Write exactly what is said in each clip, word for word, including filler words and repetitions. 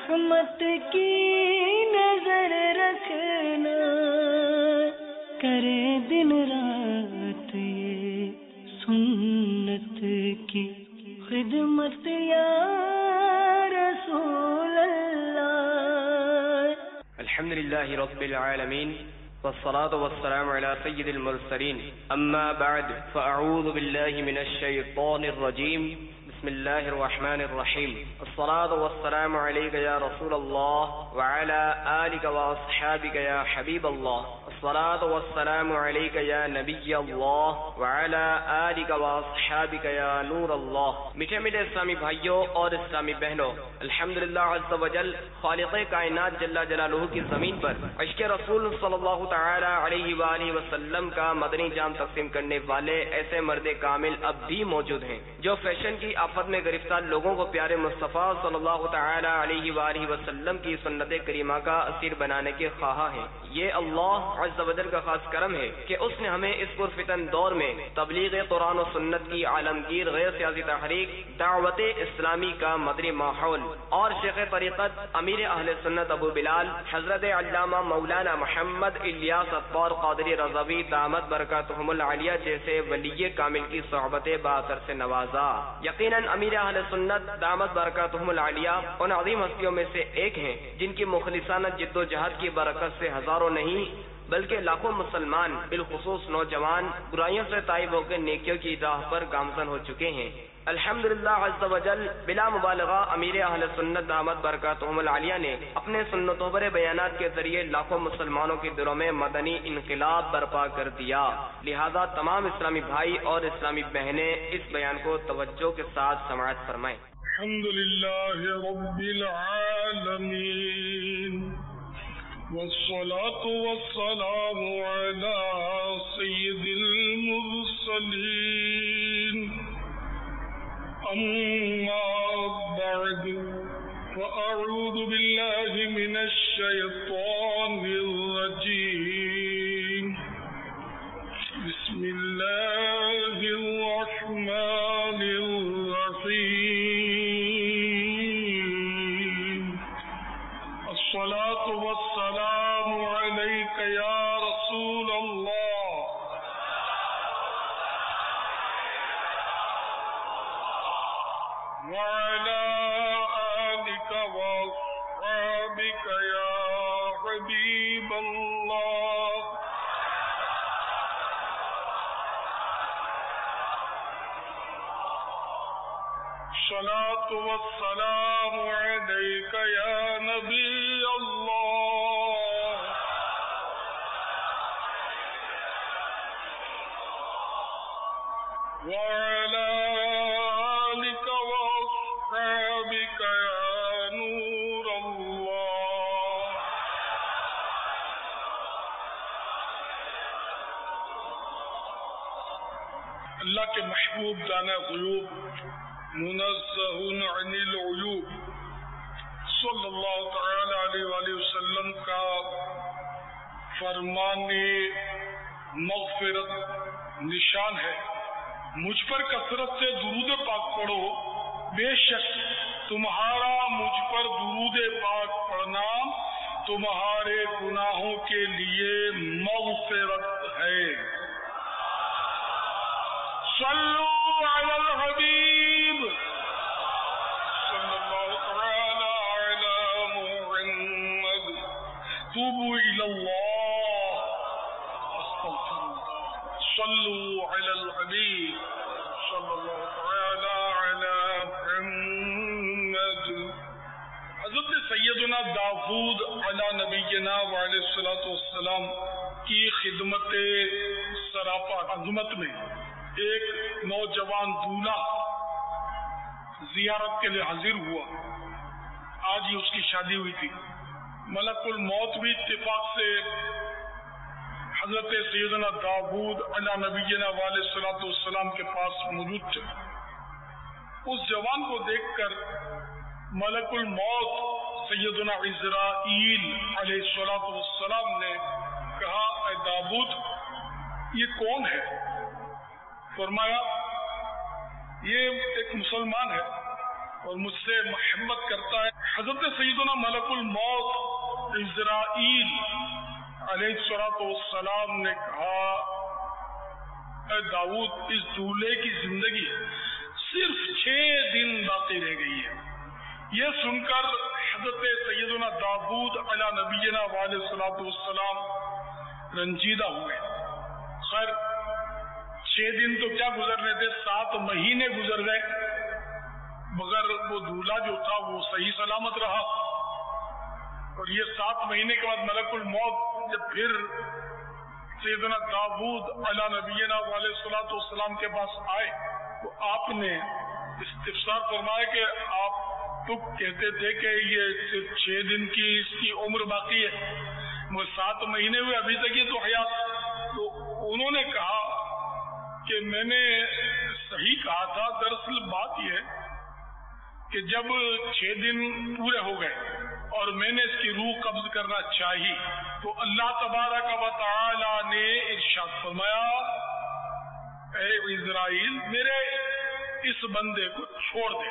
رحمت کی نظر رکھنا، کرے دن رات یہ سنت کی خدمت یا رسول اللہ۔ الحمد للہ رب العالمین والصلاة والسلام على سید المرسلین، اما بعد فاعوذ باللہ من الشیطان الرجیم، بسم اللہ الرحمن الرحیم، الصلاة والسلام علیک یا رسول اللہ وعلى آلک واصحابک یا حبیب اللہ، الصلاة والسلام علیک یا نبی اللہ وعلى آلک واصحابک یا نور اللہ۔ میٹھے میٹھے اسلامی بھائیوں اور اسلامی بہنوں، الحمدللہ عز وجل خالق کائنات جل جلالہ کی زمین پر عشق رسول صلی اللہ تعالی علیہ وآلہ وسلم کا مدنی جام تقسیم کرنے والے ایسے مرد کامل اب بھی موجود ہیں جو فیشن کی آفت میں گرفتار لوگوں کو پیارے مصطفیٰ صلی اللہ تعالی علیہ وآلہ وسلم کی سنت کریمہ کا اسیر بنانے کے خواہاں ہیں۔ یہ اللہ عز و جل کا خاص کرم ہے کہ اس نے ہمیں اس پرفتن دور میں تبلیغ قرآن و سنت کی عالمگیر غیر سیاسی تحریک دعوت اسلامی کا مدنی ماحول اور شیخ طریقت امیر اہل سنت ابو بلال حضرت علامہ مولانا محمد الیاس اطہار قادری رضوی دامت برکاتہم العالیہ جیسے ولی کامل کی صحبت باثر سے نوازا۔ یقیناً امیر اہل سنت دامت برکاتہم العالیہ ان عظیم ہستیوں میں سے ایک ہیں جن کی مخلصانہ جد و جہد کی برکت سے ہزاروں نہیں بلکہ لاکھوں مسلمان بالخصوص نوجوان برائیوں سے تائب ہو کے نیکیوں کی راہ پر گامزن ہو چکے ہیں۔ الحمدللہ عز و جل بلا مبالغہ امیر اہل سنت دامت برکاتہم العالیہ نے اپنے سنتوں پر بیانات کے ذریعے لاکھوں مسلمانوں کے دلوں میں مدنی انقلاب برپا کر دیا۔ لہذا تمام اسلامی بھائی اور اسلامی بہنیں اس بیان کو توجہ کے ساتھ سماعت فرمائیں۔ الحمدللہ رب العالمین والصلاة والسلام على سید المرسلین، اما بعد فاعوذ باللہ من الشیطان الرجیم، بسم اللہ الرحمن الرحیم، الصلاة والسلام علیک یا رسول اللہ وعلى آلك وأصحابك يا حبيب الله، الصلاة والسلام عليك يا نبي الله وعلى اللہ کے محبوب دانا غیوب منزہ عن العیوب صلی اللہ تعالی علیہ وآلہ وسلم کا فرمان مغفرت نشان ہے، مجھ پر کثرت سے درود پاک پڑھو، بے شک تمہارا مجھ پر درود پاک پڑھنا تمہارے گناہوں کے لیے مغفرت ہے۔ صلو علی الحبیب صلی اللہ تعالی علی محمد، توبوا الی اللہ استغفر اللہ، صلو علی الحبیب صلی اللہ تعالی علی محمد۔ حضرت سیدنا داؤد علی نبینا وعلیہ الصلوۃ والسلام کی خدمت سراپا عظمت میں ایک نوجوان دولہا زیارت کے لیے حاضر ہوا۔ آج ہی اس کی شادی ہوئی تھی۔ ملک الموت بھی اتفاق سے حضرت سیدنا داؤد علی نبینا وعلیہ الصلوۃ والسلام کے پاس موجود تھے۔ اس جوان کو دیکھ کر ملک الموت سیدنا عزرائیل علیہ الصلوۃ والسلام نے کہا، اے داؤد یہ کون ہے؟ فرمایا یہ ایک مسلمان ہے اور مجھ سے محبت کرتا ہے. حضرت سیدنا ملک الموت اسرائیل علیہ الصلوۃ والسلام نے کہا اے داؤد اس دولہے کی زندگی صرف چھ دن باقی رہ گئی ہے. یہ سن کر حضرت سیدنا داؤد علی نبینا علیہ الصلوۃ والسلام رنجیدہ ہوئے. خیر چھ دن تو کیا گزرنے تھے، سات مہینے گزر گئے مگر وہ دولہا جو تھا وہ صحیح سلامت رہا. اور یہ سات مہینے کے بعد ملک الموت جب پھر سیدنا داؤد علی نبینا علیہ الصلوۃ والسلام کے پاس آئے تو آپ نے استفسار فرمایا کہ آپ تو کہتے تھے کہ یہ صرف چھ دن کی اس کی عمر باقی ہے، وہ سات مہینے ہوئے ابھی تک یہ تو حیات. تو انہوں نے کہا کہ میں نے صحیح کہا تھا، دراصل بات یہ ہے کہ جب چھ دن پورے ہو گئے اور میں نے اس کی روح قبض کرنا چاہی تو اللہ تبارک و تعالی نے ارشاد فرمایا اے اسرائیل میرے اس بندے کو چھوڑ دے،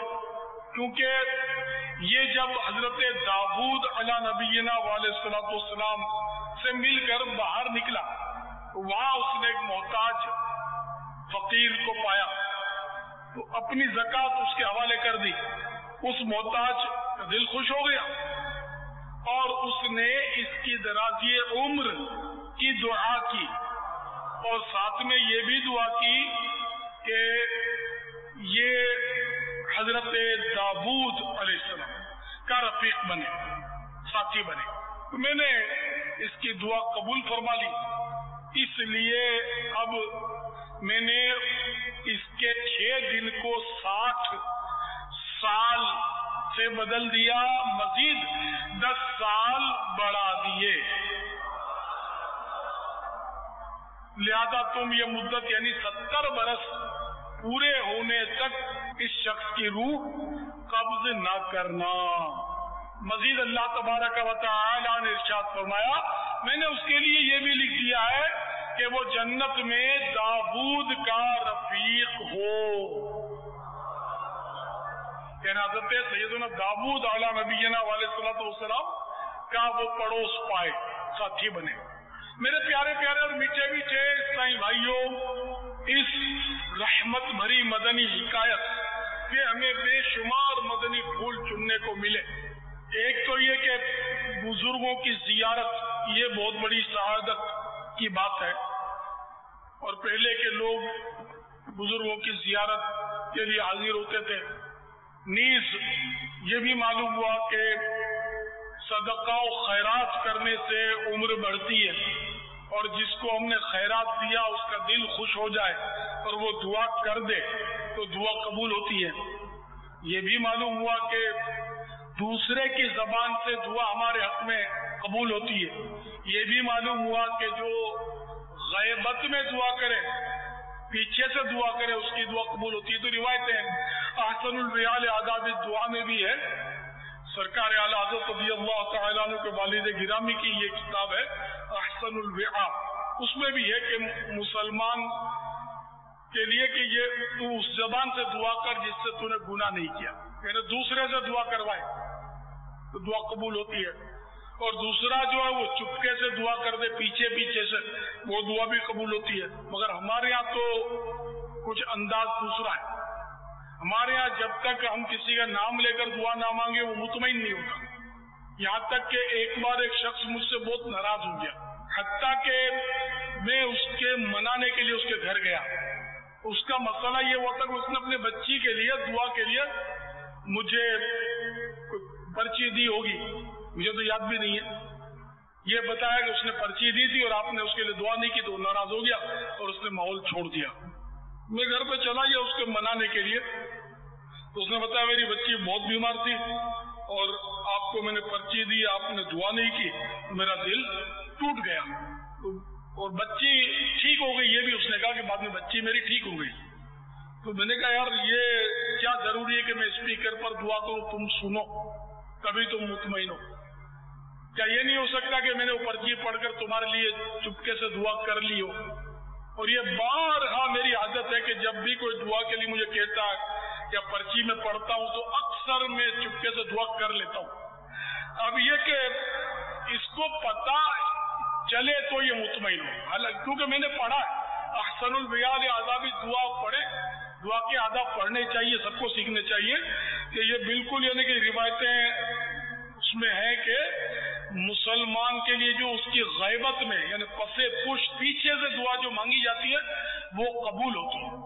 کیونکہ یہ جب حضرت داؤد علی نبینا علیہ الصلوۃ والسلام سے مل کر باہر نکلا وہاں اس نے ایک محتاج فقیر کو پایا تو اپنی زکوٰۃ اس کے حوالے کر دی. اس محتاج کا دل خوش ہو گیا اور اس نے اس کی درازی عمر کی دعا کی اور ساتھ میں یہ بھی دعا کی کہ یہ حضرت داؤد علیہ السلام کا رفیق بنے، ساتھی بنے. تو میں نے اس کی دعا قبول فرما لی، اس لیے اب میں نے اس کے چھ دن کو ساٹھ سال سے بدل دیا، مزید دس سال بڑھا دیے. لہذا تم یہ مدت یعنی ستر برس پورے ہونے تک اس شخص کی روح قبض نہ کرنا. مزید اللہ تبارک و تعالی نے ارشاد فرمایا میں نے اس کے لیے یہ بھی لکھ دیا ہے کہ وہ جنت میں داؤد کا رفیق ہو. یعنی حضرت سیدنا داؤد علی نبینا علیہ الصلوۃ والسلام کا وہ پڑوس پائے، ساتھی بنے. میرے پیارے پیارے اور میٹھے میٹھے اسلامی بھائیوں، اس رحمت بھری مدنی حکایت سے ہمیں بے شمار مدنی پھول چننے کو ملے. ایک تو یہ کہ بزرگوں کی زیارت یہ بہت بڑی سعادت کی بات ہے، اور پہلے کے لوگ بزرگوں کی زیارت کے لیے حاضر ہوتے تھے. نیز یہ بھی معلوم ہوا کہ صدقہ و خیرات کرنے سے عمر بڑھتی ہے، اور جس کو ہم نے خیرات دیا اس کا دل خوش ہو جائے اور وہ دعا کر دے تو دعا قبول ہوتی ہے. یہ بھی معلوم ہوا کہ دوسرے کی زبان سے دعا ہمارے حق میں قبول ہوتی ہے. یہ بھی معلوم ہوا کہ جو غیبت میں دعا کرے، پیچھے سے دعا کرے، اس کی دعا قبول ہوتی ہے. تو روایتیں احسن الویال آداب دعا میں بھی ہے. سرکار اعلیٰ حضرت رضی اللہ تعالیٰ عنہ کے والد گرامی کی یہ کتاب ہے احسن الویع. اس میں بھی ہے کہ مسلمان کے لیے کہ یہ تو اس زبان سے دعا کر جس سے تو نے گناہ نہیں کیا، یعنی دوسرے سے دعا کروائے تو دعا قبول ہوتی ہے. اور دوسرا جو ہے وہ چپکے سے دعا کر دے پیچھے پیچھے سے، وہ دعا بھی قبول ہوتی ہے. مگر ہمارے یہاں تو کچھ انداز دوسرا ہے. ہمارے یہاں جب تک ہم کسی کا نام لے کر دعا نہ مانگے وہ مطمئن نہیں ہوتا. یہاں تک کہ ایک بار ایک شخص مجھ سے بہت ناراض ہو گیا، حتیٰ کہ میں اس کے منانے کے لیے اس کے گھر گیا. اس کا مسئلہ یہ ہوا تھا کہ اس نے اپنے بچی کے لیے دعا کے لیے مجھے پرچی دی ہوگی، مجھے تو یاد بھی نہیں ہے. یہ بتایا کہ اس نے پرچی دی تھی اور آپ نے اس کے لیے دعا نہیں کی تو وہ ناراض ہو گیا اور اس نے ماحول چھوڑ دیا. میں گھر پہ چلا گیا اس کے منانے کے لیے تو اس نے بتایا میری بچی بہت بیمار تھی اور آپ کو میں نے پرچی دی، آپ نے دعا نہیں کی تو میرا دل ٹوٹ گیا. اور بچی ٹھیک ہو گئی، یہ بھی اس نے کہا کہ بعد میں بچی میری ٹھیک ہو گئی. تو میں نے کہا یار یہ کیا ضروری ہے کہ میں اسپیکر پر دعا کروں، تم سنو کبھی تم مطمئن ہو. کیا یہ نہیں ہو سکتا کہ میں نے وہ پرچی پڑھ کر تمہارے لیے چپکے سے دعا کر لی ہو؟ اور یہ بارہا میری عادت ہے کہ جب بھی کوئی دعا کے لیے مجھے کہتا ہے یا پرچی میں پڑھتا ہوں تو اکثر میں چپکے سے دعا کر لیتا ہوں. اب یہ کہ اس کو پتا چلے تو یہ مطمئن ہو, حالانکہ کیونکہ میں نے پڑھا ہے احسن البیان آدابی دعا پڑھے, دعا کے آداب پڑھنے چاہیے, سب کو سیکھنے چاہیے کہ یہ بالکل یعنی کہ روایتیں اس میں ہے کہ مسلمان کے لیے جو اس کی غیبت میں یعنی پسے پشت پیچھے سے دعا جو مانگی جاتی ہے وہ قبول ہوتی ہے.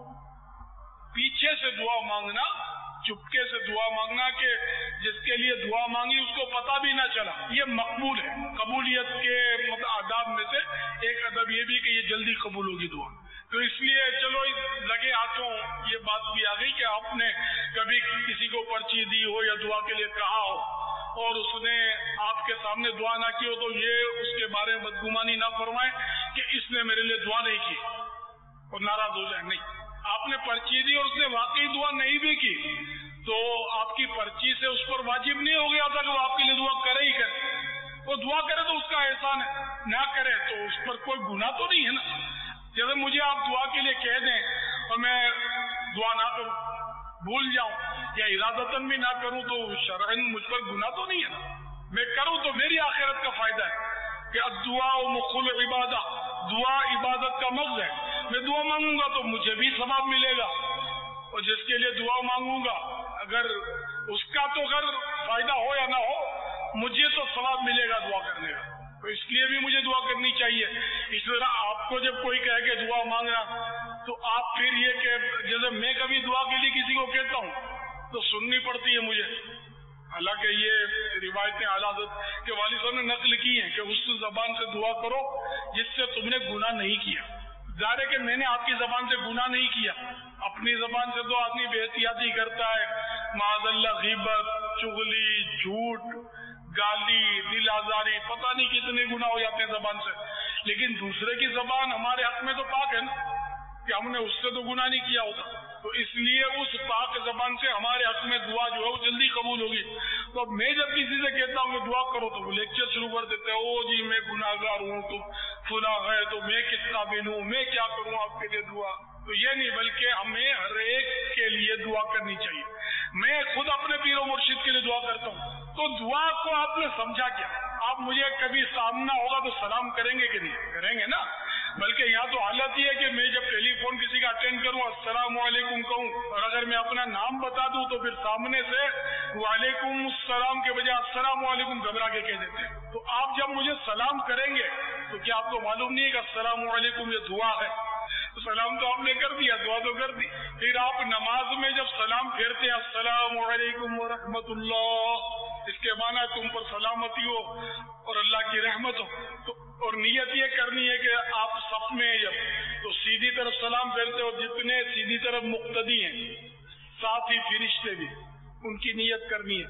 پیچھے سے دعا مانگنا, چپکے سے دعا مانگنا کہ جس کے لیے دعا مانگی اس کو پتا بھی نہ چلا, یہ مقبول ہے. قبولیت کے مطلب آداب میں سے ایک ادب یہ بھی کہ یہ جلدی قبول ہوگی دعا. تو اس لیے چلو لگے ہاتھوں یہ بات بھی آ گئی کہ آپ نے کبھی کسی کو پرچی دی ہو یا دعا کے لیے کہا ہو اور اس نے آپ کے سامنے دعا نہ کی ہو تو یہ اس کے بارے میں بدگمانی نہ فرمائیں کہ اس نے میرے لیے دعا نہیں کی اور ناراض ہو جائے. نہیں, آپ نے پرچی دی اور اس نے واقعی دعا نہیں بھی کی تو آپ کی پرچی سے اس پر واجب نہیں ہو گیا تھا کہ وہ آپ کے لیے دعا کرے ہی کرے. وہ دعا کرے تو اس کا احسان ہے, نہ کرے تو اس پر کوئی گناہ تو نہیں ہے نا. جیسے مجھے آپ دعا کے لیے کہہ دیں اور میں دعا نہ کروں, بھول جاؤں یا ارادتاً بھی نہ کروں تو شرعاً مجھ پر گناہ تو نہیں ہے نا. میں کروں تو میری آخرت کا فائدہ ہے کہ الدعاء مخل عبادہ, دعا عبادت کا مغز ہے. میں دعا مانگوں گا تو مجھے بھی ثواب ملے گا اور جس کے لیے دعا مانگوں گا اگر اس کا تو اگر فائدہ ہو یا نہ ہو مجھے تو ثواب ملے گا دعا کرنے کا. تو اس لیے بھی مجھے دعا کرنی چاہیے. اس طرح آپ کو جب کوئی کہے کہ دعا مانگنا تو آپ پھر یہ کہ جیسے میں کبھی دعا کے لیے کسی کو کہتا ہوں تو سننی پڑتی ہے مجھے. حالانکہ یہ روایتیں اعلیٰ حضرت کے والد صاحب نے نقل کی ہیں کہ اس زبان سے دعا کرو جس سے تم نے گناہ نہیں کیا. ظاہر ہے کہ میں نے آپ کی زبان سے گناہ نہیں کیا, اپنی زبان سے تو آدمی بے احتیاطی کرتا ہے, معاذ اللہ غیبت, چغلی, جھوٹ, گالی, دل آزاری, پتہ نہیں کتنے گناہ ہو جاتے ہیں زبان سے. لیکن دوسرے کی زبان ہمارے حق میں تو پاک ہے نا کہ ہم نے اس سے تو گناہ نہیں کیا ہوتا. تو اس لیے اس پاک زبان سے ہمارے حق میں دعا جو ہے وہ جلدی قبول ہوگی. تو اب میں جب کسی سے کہتا ہوں کہ دعا کرو تو وہ لیکچر شروع کر دیتے ہیں, او جی میں گناہ گار ہوں تو فلاں ہے تو میں کس قابل ہوں, میں کیا کروں آپ کے لیے دعا. تو یہ نہیں بلکہ ہمیں ہر ایک کے لیے دعا کرنی چاہیے. میں خود اپنے پیر و مرشد کے لیے دعا کرتا ہوں. تو دعا کو آپ نے سمجھا کیا؟ آپ مجھے کبھی سامنا ہوگا تو سلام کریں گے کہ نہیں کریں گے نا. بلکہ یہاں تو حالت یہ ہے کہ میں جب ٹیلی فون کسی کا اٹینڈ کروں السلام علیکم کہوں اور اگر میں اپنا نام بتا دوں تو پھر سامنے سے وعلیکم السلام کے بجائے السلام علیکم گھبرا کے کہہ دیتے ہیں. تو آپ جب مجھے سلام کریں گے تو کیا آپ کو معلوم نہیں ہے کہ السلام علیکم یہ دعا ہے؟ تو سلام تو آپ نے کر دیا, دعا تو کر دی. پھر آپ نماز میں جب سلام پھیرتے ہیں السلام علیکم ورحمۃ اللہ, اس کے معنی تم پر سلامتی ہو اور اللہ کی رحمت ہو. تو اور نیت یہ کرنی ہے کہ آپ صف میں جب تو سیدھی طرف سلام پھیرتے ہو, جتنے سیدھی طرف مقتدی ہیں ساتھ ہی فرشتے بھی ان کی نیت کرنی ہے,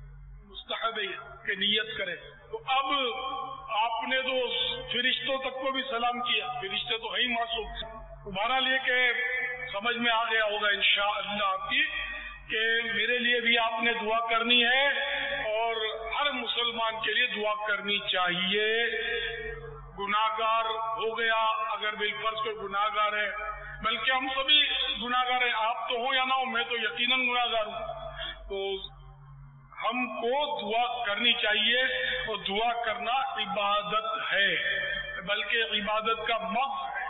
مستحب ہے کہ نیت کرے. تو اب آپ نے تو فرشتوں تک کو بھی سلام کیا, فرشتے تو ہے ہی معصوم. تمہارا لے کے سمجھ میں آ گیا ہوگا انشاءاللہ آپ کی کہ میرے لیے بھی آپ نے دعا کرنی ہے اور ہر مسلمان کے لیے دعا کرنی چاہیے. گناہگار ہو گیا اگر بالفرض کوئی گناہگار ہے, بلکہ ہم سبھی گناہگار ہیں, آپ تو ہو یا نہ ہو, میں تو یقیناً گناہگار ہوں. تو ہم کو دعا کرنی چاہیے اور دعا کرنا عبادت ہے, بلکہ عبادت کا مقصد ہے.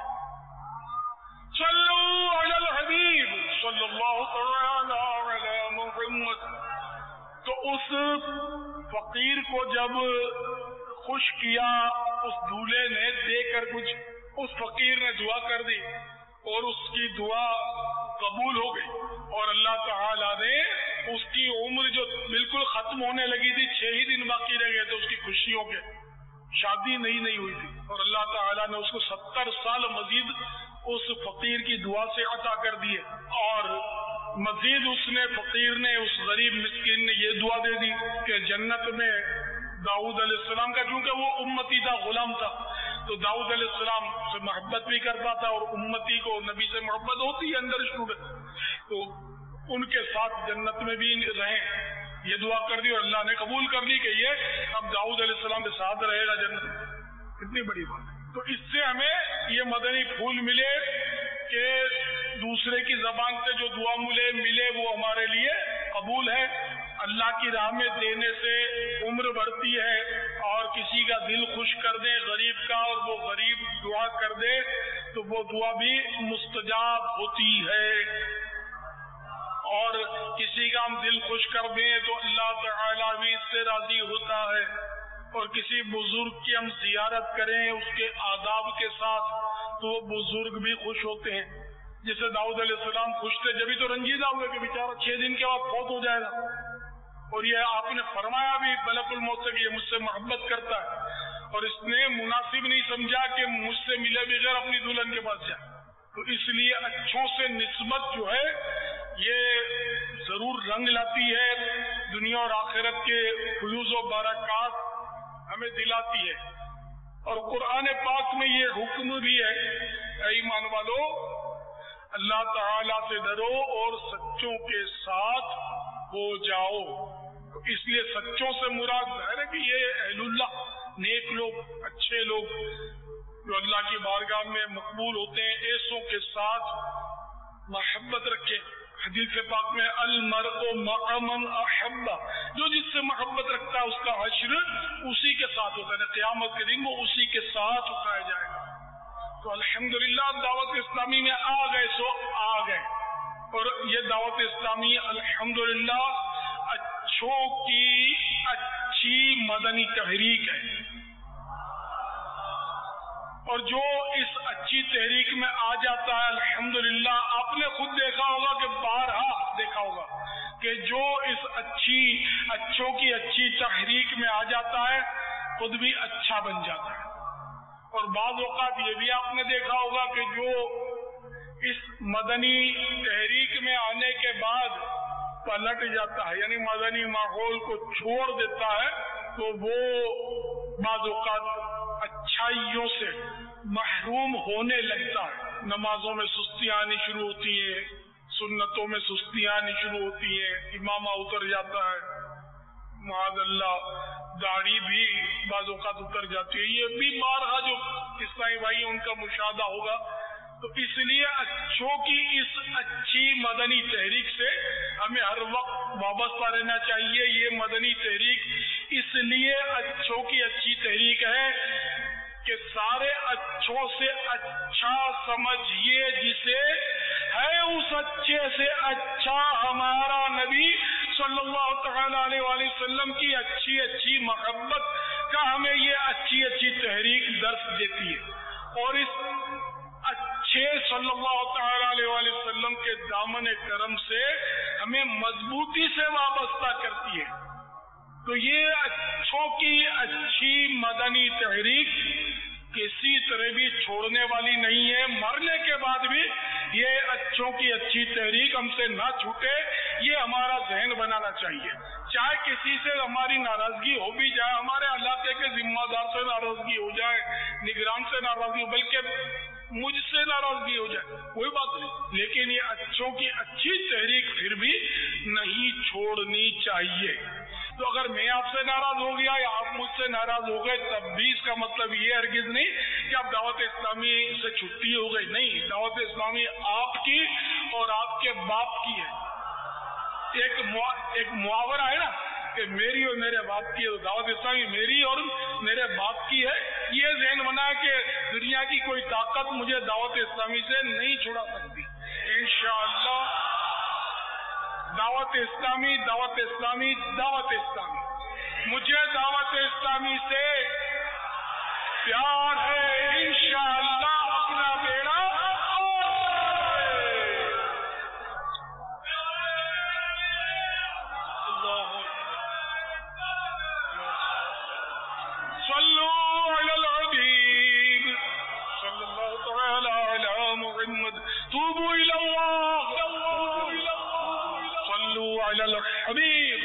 صلو علی الحبیب صلی اللہ تعالی علی محمد. تو اس فقیر کو جب خوش کیا اس دولہے نے دے کر کچھ, اس فقیر نے دعا کر دی اور اس کی دعا قبول ہو گئی اور اللہ تعالی نے اس کی عمر جو بالکل ختم ہونے لگی تھی, چھ ہی دن باقی رہ گئے تھے اس کی خوشیوں کے, شادی نہیں نہیں ہوئی تھی, اور اللہ تعالیٰ نے اس کو ستر سال مزید اس فقیر کی دعا سے عطا کر دیے. اور مزید اس نے فقیر نے اس غریب مسکین نے یہ دعا دے دی کہ جنت میں داؤد علیہ السلام کا, کیونکہ وہ امتی تھا, غلام تھا, تو داؤد علیہ السلام سے محبت بھی کرتا تھا اور امتی کو نبی سے محبت ہوتی ہے اندر شروع میں, تو ان کے ساتھ جنت میں بھی رہیں. یہ دعا کر دی اور اللہ نے قبول کر لی کہ یہ اب داؤد علیہ السلام کے ساتھ رہے گا جنت. کتنی بڑی بات ہے. تو اس سے ہمیں یہ مدنی پھول ملے کہ دوسرے کی زبان سے جو دعا ملے ملے وہ ہمارے لیے قبول ہے. اللہ کی راہ میں دینے سے عمر بڑھتی ہے, اور کسی کا دل خوش کر دیں غریب کا اور وہ غریب دعا کر دے تو وہ دعا بھی مستجاب ہوتی ہے. اور کسی کا ہم دل خوش کر دیں تو اللہ تعالیٰ بھی اس سے راضی ہوتا ہے. اور کسی بزرگ کی ہم زیارت کریں اس کے آداب کے ساتھ تو وہ بزرگ بھی خوش ہوتے ہیں. جیسے داؤد علیہ السلام خوش تھے, جبھی تو رنجیدہ ہوئے کہ بیچارہ چھ دن کے بعد فوت ہو جائے گا, اور یہ آپ نے فرمایا بھی ملک الموت سے کہ یہ مجھ سے محبت کرتا ہے, اور اس نے مناسب نہیں سمجھا کہ مجھ سے ملے بغیر اپنی دلہن کے پاس جائے. تو اس لیے اچھوں سے نسبت جو ہے یہ ضرور رنگ لاتی ہے, دنیا اور آخرت کے فیوز و برکات ہمیں دلاتی ہے. اور قرآن پاک میں یہ حکم بھی ہے, اے ایمان والو اللہ تعالیٰ سے ڈرو اور سچوں کے ساتھ ہو جاؤ. اس لیے سچوں سے مراد ظاہر ہے کہ یہ اہل اللہ, نیک لوگ, اچھے لوگ جو اللہ کی بارگاہ میں مقبول ہوتے ہیں, ایسوں کے ساتھ محبت رکھیں. حدیث پاک میں المرء مع من احب, جو جس سے محبت رکھتا ہے اس کا حشر اسی کے ساتھ ہوتا ہے, قیامت کے دن وہ اسی کے ساتھ اٹھایا جائے گا. تو الحمدللہ دعوت اسلامی میں آ گئے سو آ گئے, اور یہ دعوت اسلامی الحمدللہ اچھوں کی اچھی مدنی تحریک ہے. اور جو اس اچھی تحریک میں آ جاتا ہے الحمدللہ, آپ نے خود دیکھا ہوگا کہ بارہا دیکھا ہوگا کہ جو اس اچھی اچھوں کی اچھی تحریک میں آ جاتا ہے خود بھی اچھا بن جاتا ہے. اور بعض اوقات یہ بھی آپ نے دیکھا ہوگا کہ جو اس مدنی تحریک میں آنے کے بعد پلٹ جاتا ہے, یعنی مدنی ماحول کو چھوڑ دیتا ہے, تو وہ بعض اوقات اچھائیوں سے محروم ہونے لگتا ہے. نمازوں میں سستیاں آنی شروع ہوتی ہیں, سنتوں میں سستیاں آنی شروع ہوتی ہیں, امامہ اتر جاتا ہے, معاذ اللہ داڑھی بھی بعض اوقات اتر جاتی ہے. یہ بھی بارہا جو اسلامی بھائی ان کا مشاہدہ ہوگا. تو اس لیے اچھوں کی اس اچھی مدنی تحریک سے ہمیں ہر وقت وابستہ رہنا چاہیے. یہ مدنی تحریک اس لیے اچھوں کی اچھی تحریک ہے کہ سارے اچھوں سے اچھا سمجھیے جسے ہے, اس اچھے سے اچھا ہمارا نبی صلی اللہ تعالی علیہ وآلہ وسلم کی اچھی اچھی محبت کا ہمیں یہ اچھی اچھی تحریک درس دیتی ہے. اور اس اچھے صلی اللہ تعالی علیہ وآلہ وسلم کے دامن کرم سے ہمیں مضبوطی سے وابستہ کرتی ہے. تو یہ اچھوں کی اچھی مدنی تحریک کسی طرح بھی چھوڑنے والی نہیں ہے. مرنے کے بعد بھی یہ اچھوں کی اچھی تحریک ہم سے نہ چھوٹے, یہ ہمارا ذہن بنانا چاہیے. چاہے کسی سے ہماری ناراضگی ہو بھی جائے, ہمارے علاقے کے ذمہ دار سے ناراضگی ہو جائے, نگران سے ناراضگی ہو, بلکہ مجھ سے ناراضگی ہو جائے, کوئی بات نہیں, لیکن یہ اچھوں کی اچھی تحریک پھر بھی نہیں چھوڑنی چاہیے. تو اگر میں آپ سے ناراض ہو گیا یا آپ مجھ سے ناراض ہو گئے تب بھی اس کا مطلب یہ ہرگز نہیں کہ آپ دعوت اسلامی سے چھٹی ہو گئی. نہیں, دعوت اسلامی آپ کی اور آپ کے باپ کی ہے. ایک ایک محاورہ ہے نا کہ میری اور میرے باپ کی ہے, تو دعوت اسلامی میری اور میرے باپ کی ہے. یہ ذہن بنا کہ دنیا کی کوئی طاقت مجھے دعوت اسلامی سے نہیں چھڑا سکتی. انشاءاللہ دعوت اسلامی دعوت اسلامی دعوت اسلامی مجھے دعوت اسلامی سے پیار ہے. انشاءاللہ اپنا بیڑا توبوا الى اللہ صلوا علی الحبیب.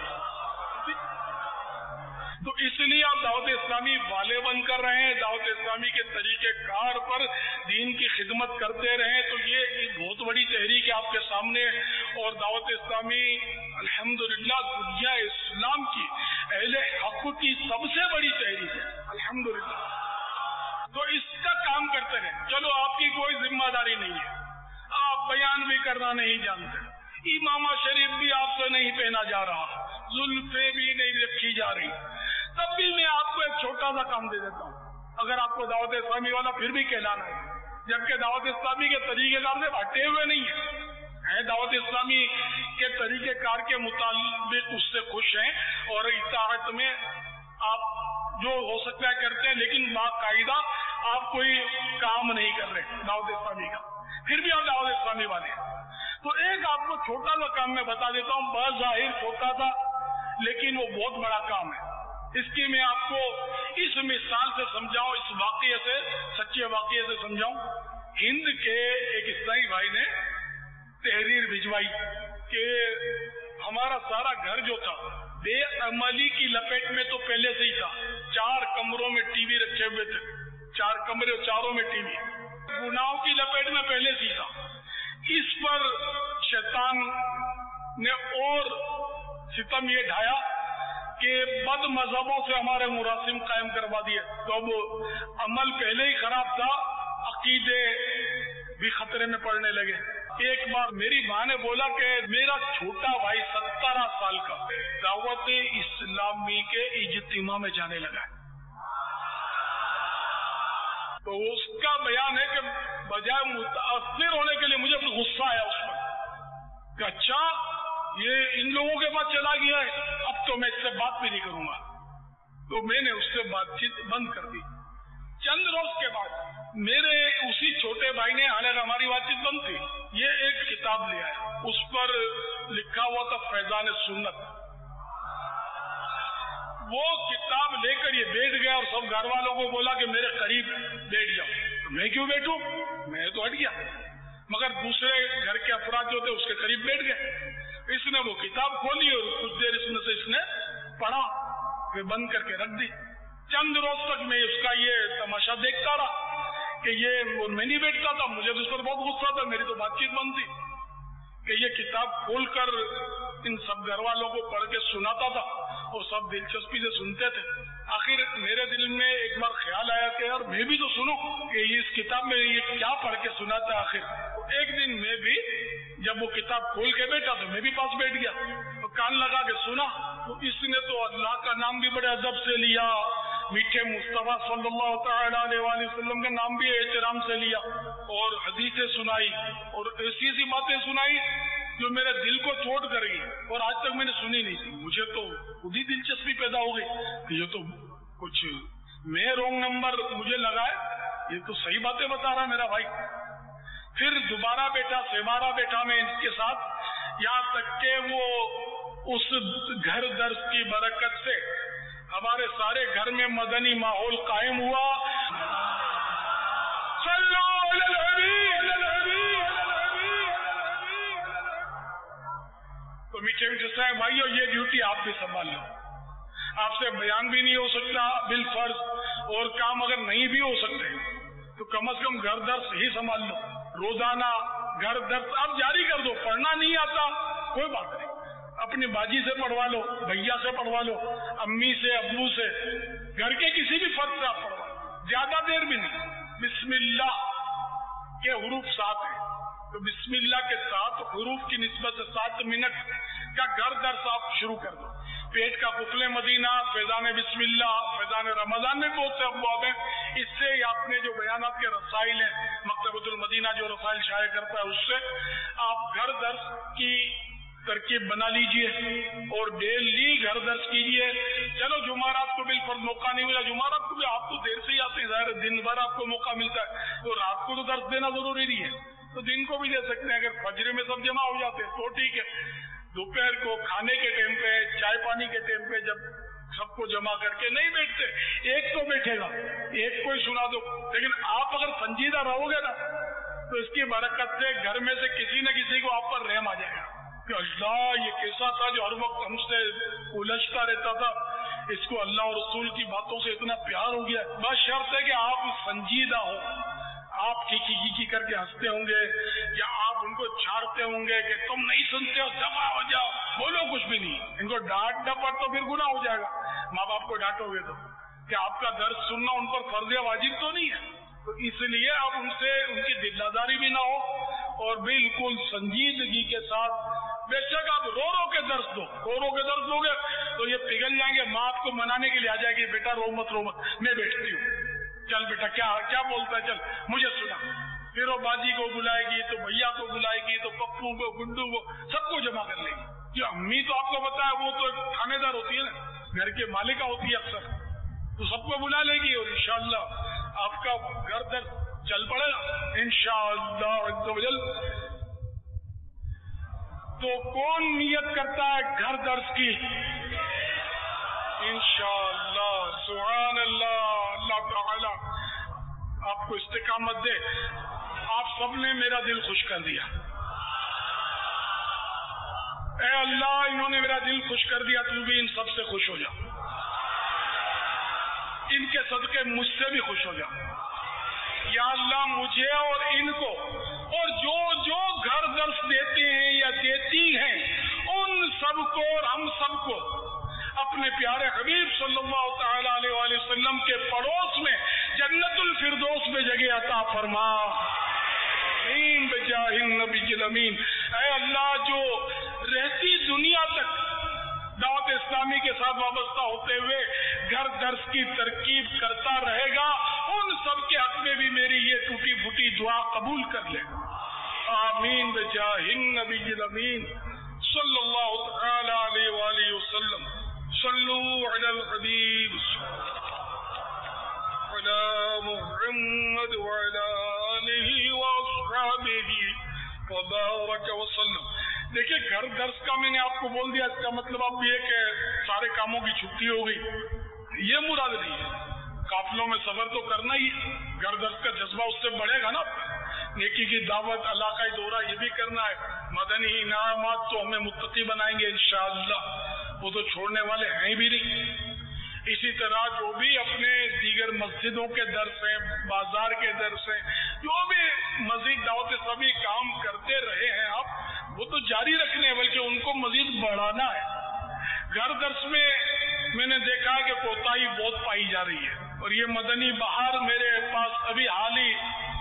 تو اس لیے آپ دعوت اسلامی والے بن کر رہے ہیں, دعوت اسلامی کے طریقہ کار پر دین کی خدمت کرتے رہیں. تو یہ ایک بہت بڑی تحریک ہے آپ کے سامنے. اور دعوت اسلامی الحمدللہ دنیا اسلام کی اہل حق کی سب سے بڑی تحریک ہے الحمدللہ. تو اس کا کام کرتے رہیں. چلو آپ کی کوئی ذمہ داری نہیں ہے, آپ بیان بھی کرنا نہیں جانتے, امامہ شریف بھی آپ سے نہیں پہنا جا رہا, زلفیں بھی نہیں رکھی جا رہی, تب بھی میں آپ کو ایک چھوٹا سا کام دے دیتا ہوں. اگر آپ کو دعوت اسلامی والا پھر بھی کہلانا ہے, جبکہ دعوت اسلامی کے طریقہ کار سے ہٹے ہوئے نہیں ہیں, دعوت اسلامی کے طریقہ کار کے مطابق اس سے خوش ہیں اور اطاعت میں آپ جو ہو سکتا ہے کرتے ہیں, لیکن باقاعدہ آپ کوئی کام نہیں کر رہے دعوت اسلامی کا, پھر بھی آپ دعوت اسلامی والے ہیں. تو ایک آپ کو چھوٹا سا کام میں بتا دیتا ہوں, بظاہر چھوٹا سا لیکن وہ بہت بڑا کام ہے. اس کی میں آپ کو اس مثال سے سمجھاؤں, اس واقعے سے, سچے واقعے سے سمجھاؤں. ہند کے ایک عیسائی بھائی نے تحریر بھجوائی کہ ہمارا سارا گھر جو تھا بے عملی کی لپیٹ میں تو پہلے سے ہی تھا, چار کمروں میں ٹی وی رکھے ہوئے تھے, چار کمرے اور چاروں میں ٹی وی, گناہوں کی لپیٹ میں پہلے سے ہی تھا. اس پر شیطان نے اور ستم یہ ڈھایا کہ بد مذہبوں سے ہمارے مراسم قائم کروا دیے. تو اب عمل پہلے ہی خراب تھا, عقیدے بھی خطرے میں پڑنے لگے. ایک بار میری ماں نے بولا کہ میرا چھوٹا بھائی سترہ سال کا دعوت اسلامی کے اجتماع میں جانے لگا ہے. تو اس کا بیان ہے کہ بجائے متاثر ہونے کے لیے مجھے غصہ آیا اس پر کہ اچھا یہ ان لوگوں کے پاس چلا گیا ہے, اب تو میں اس سے بات بھی نہیں کروں گا. تو میں نے اس سے بات چیت بند کر دی. چند روز کے بعد میرے اسی چھوٹے بھائی نے, حالانکہ ہماری بات چیت بند تھی, یہ ایک کتاب لے آیا, اس پر لکھا ہوا تھا فیضان سنت. وہ کتاب لے کر یہ بیٹھ گیا اور سب گھر والوں کو بولا کہ میرے قریب بیٹھ جاؤ. تو میں کیوں بیٹھوں, میں تو ہٹ گیا, مگر دوسرے گھر کے افراد جو تھے اس کے قریب بیٹھ گئے. اس نے وہ کتاب کھولی اور کچھ دیر اس میں سے اس نے پڑھا, پھر بند کر کے رکھ دی. چند روز تک میں اس کا یہ تماشا دیکھتا رہا کہ یہ میں نہیں بیٹھتا تھا, مجھے اس پر بہت غصہ تھا, میری تو بات چیت بند تھی, کہ یہ کتاب کھول کر ان سب گھر والوں کو پڑھ کے سناتا تھا اور سب دلچسپی سے سنتے تھے. آخر میرے دل میں ایک بار خیال آیا کہ یار میں بھی تو سنوں کہ اس کتاب میں یہ کیا پڑھ کے سناتا ہے. آخر ایک دن میں بھی جب وہ کتاب کھول کے بیٹھا تو میں بھی پاس بیٹھ گیا, تو کان لگا کے سنا. تو اس نے تو اللہ کا نام بھی بڑے ادب سے لیا, میٹھے مصطفیٰ صلی اللہ تعالی علیہ وآلہ وسلم کا نام بھی احترام سے لیا, اور حدیثیں سنائی اور ایسی ایسی باتیں سنائی جو میرے دل کو چوٹ کر گئی اور آج تک میں نے سنی نہیں تھی. مجھے تو خود ہی دلچسپی پیدا ہو گئی, یہ تو کچھ میں رونگ نمبر مجھے لگا ہے, یہ تو صحیح باتیں بتا رہا میرا بھائی. پھر دوبارہ بیٹھا, سیمارا بیٹھا میں ان کے ساتھ, یہاں تک کہ وہ اس گھر درس کی برکت سے ہمارے سارے گھر میں مدنی ماحول قائم ہوا. صلو علی الحبیب. تو میٹھے میٹھے صاحب بھائیو, یہ ڈیوٹی آپ بھی سنبھال لو. آپ سے بیان بھی نہیں ہو سکتا بالفرض, اور کام اگر نہیں بھی ہو سکتے تو کم از کم گھر درس ہی سنبھال لو. روزانہ گھر درس آپ جاری کر دو. پڑھنا نہیں آتا کوئی بات نہیں, اپنی باجی سے پڑھوا لو, بھیا سے پڑھوا لو, امی سے, ابو سے, گھر کے کسی بھی فرد سے آپ پڑھوا لو. زیادہ دیر بھی نہیں. بسم اللہ کے حروف سات ہیں, تو بسم اللہ کے ساتھ حروف کی نسبت سے سات منٹ کا گھر درس آپ شروع کر دو. پیٹ کا قفل مدینہ, فیضان بسم اللہ, فیضان رمضان میں بہت سے ابواب ہیں. اس سے آپ نے جو بیانات کے رسائل ہیں, مکتبۃ المدینہ جو رسائل شائع کرتا ہے, اس سے آپ گھر درس کی ترکیب بنا لیجئے اور ڈیلی گھر درس کیجئے. چلو جمعرات کو بالفرض موقع نہیں ملا, جمعرات کو بھی آپ تو دیر سے ہی آتے ہیں, ظاہر دن بھر آپ کو موقع ملتا ہے, تو رات کو تو درس دینا ضروری نہیں ہے, تو دن کو بھی دے سکتے ہیں. اگر فجر میں سب جمع ہو جاتے ہیں تو ٹھیک ہے, دوپہر کو کھانے کے ٹائم پہ, چائے پانی کے ٹائم پہ جب سب کو جمع کر کے نہیں بیٹھتے, ایک تو بیٹھے گا, ایک کو ہی سنا دو. لیکن آپ اگر سنجیدہ رہو گے نا تو اس کی برکت سے گھر میں سے کسی نہ کسی کو آپ پر رحم آ جائے گا کہ اللہ یہ کیسا تھا جو ہر وقت ہم سے الجھتا رہتا تھا, اس کو اللہ اور رسول کی باتوں سے اتنا پیار ہو گیا. بس شرط ہے کہ آپ سنجیدہ ہو, آپ کھیکی کھیکی کر کے ہنستے ہوں گے یا آپ ان کو چھاڑتے ہوں گے کہ تم نہیں سنتے ہو, دفع ہو جاؤ, بولو کچھ بھی نہیں. ان کو ڈانٹ ڈپٹ تو پھر گناہ ہو جائے گا, ماں باپ کو ڈانٹو گے تو کہ آپ کا درس سننا ان پر فرض واجب تو نہیں ہے. تو اس لیے آپ ان سے ان کی دل آزاری بھی نہ ہو اور بالکل سنجیدگی کے ساتھ بے شک آپ رو رو کے درس دو، رو رو کے درس دو گے تو یہ پگھل جائیں گے، ماں آپ کو منانے کے لیے آ جائے گی، بیٹا رو مت رو مت، میں بیٹھتی ہوں، چل بیٹا کیا کیا بولتا ہے، چل مجھے سنا. پھر وہ باجی کو بلائے گی تو بھیا کو بلائے گی تو پپو کو گنڈو کو سب کو جمع کر لے گی. جو امی تو آپ کو پتا ہے وہ تو تھانے دار ہوتی ہے نا، گھر کے مالکہ ہوتی ہے اکثر، تو سب کو بلا لے گی اور انشاءاللہ آپ کا گھر در چل پڑے گا انشاءاللہ عز و جل. تو کون نیت کرتا ہے گھر درس کی؟ انشاءاللہ سبحان اللہ. اللہ تعالی آپ کو استقامت دے. آپ سب نے میرا دل خوش کر دیا. اے اللہ انہوں نے میرا دل خوش کر دیا، تو بھی ان سب سے خوش ہو جا، ان کے صدقے مجھ سے بھی خوش ہو جا. یا اللہ مجھے اور ان کو اور جو جو گھر درس دیتے ہیں یا دیتی ہیں ان سب کو اور ہم سب کو اپنے پیارے حبیب صلی اللہ تعالی علیہ وآلہ وسلم کے پڑوس میں جنت الفردوس میں جگہ عطا فرما. آمین بجاہ النبی الامین. اے اللہ جو رہتی دنیا تک دعوت اسلامی کے ساتھ وابستہ ہوتے ہوئے گھر درس کی ترکیب کرتا رہے گا ان سب کے حق میں بھی میری یہ ٹوٹی پھوٹی دعا قبول کر لے. آمین بجاہ النبی الامین صلی اللہ تعالی علیہ وآلہ وسلم. صلو علی الحبیب علی محمد وعلی آلہ واصحابہ وبارک وسلم. دیکھیے گھر درس کا میں نے آپ کو بول دیا، اس کا مطلب اب یہ کہ سارے کاموں کی چھٹی ہو گئی، یہ مراد نہیں ہے. قافلوں میں سفر تو کرنا ہی، گھر درس کا جذبہ اس سے بڑھے گا نا. نیکی کی دعوت، علاقائی دورہ یہ بھی کرنا ہے. مدنی انعامات تو ہمیں متقی بنائیں گے انشاءاللہ، وہ تو چھوڑنے والے ہیں بھی نہیں. اسی طرح جو بھی اپنے دیگر مسجدوں کے درس ہیں، بازار کے درس ہیں، جو بھی مزید دعوت سبھی کام کرتے رہے ہیں آپ، وہ تو جاری رکھنے ہیں بلکہ ان کو مزید بڑھانا ہے. گھر درس میں میں نے دیکھا کہ کوتاہی بہت پائی جا رہی ہے، اور یہ مدنی بہار میرے پاس ابھی حال ہی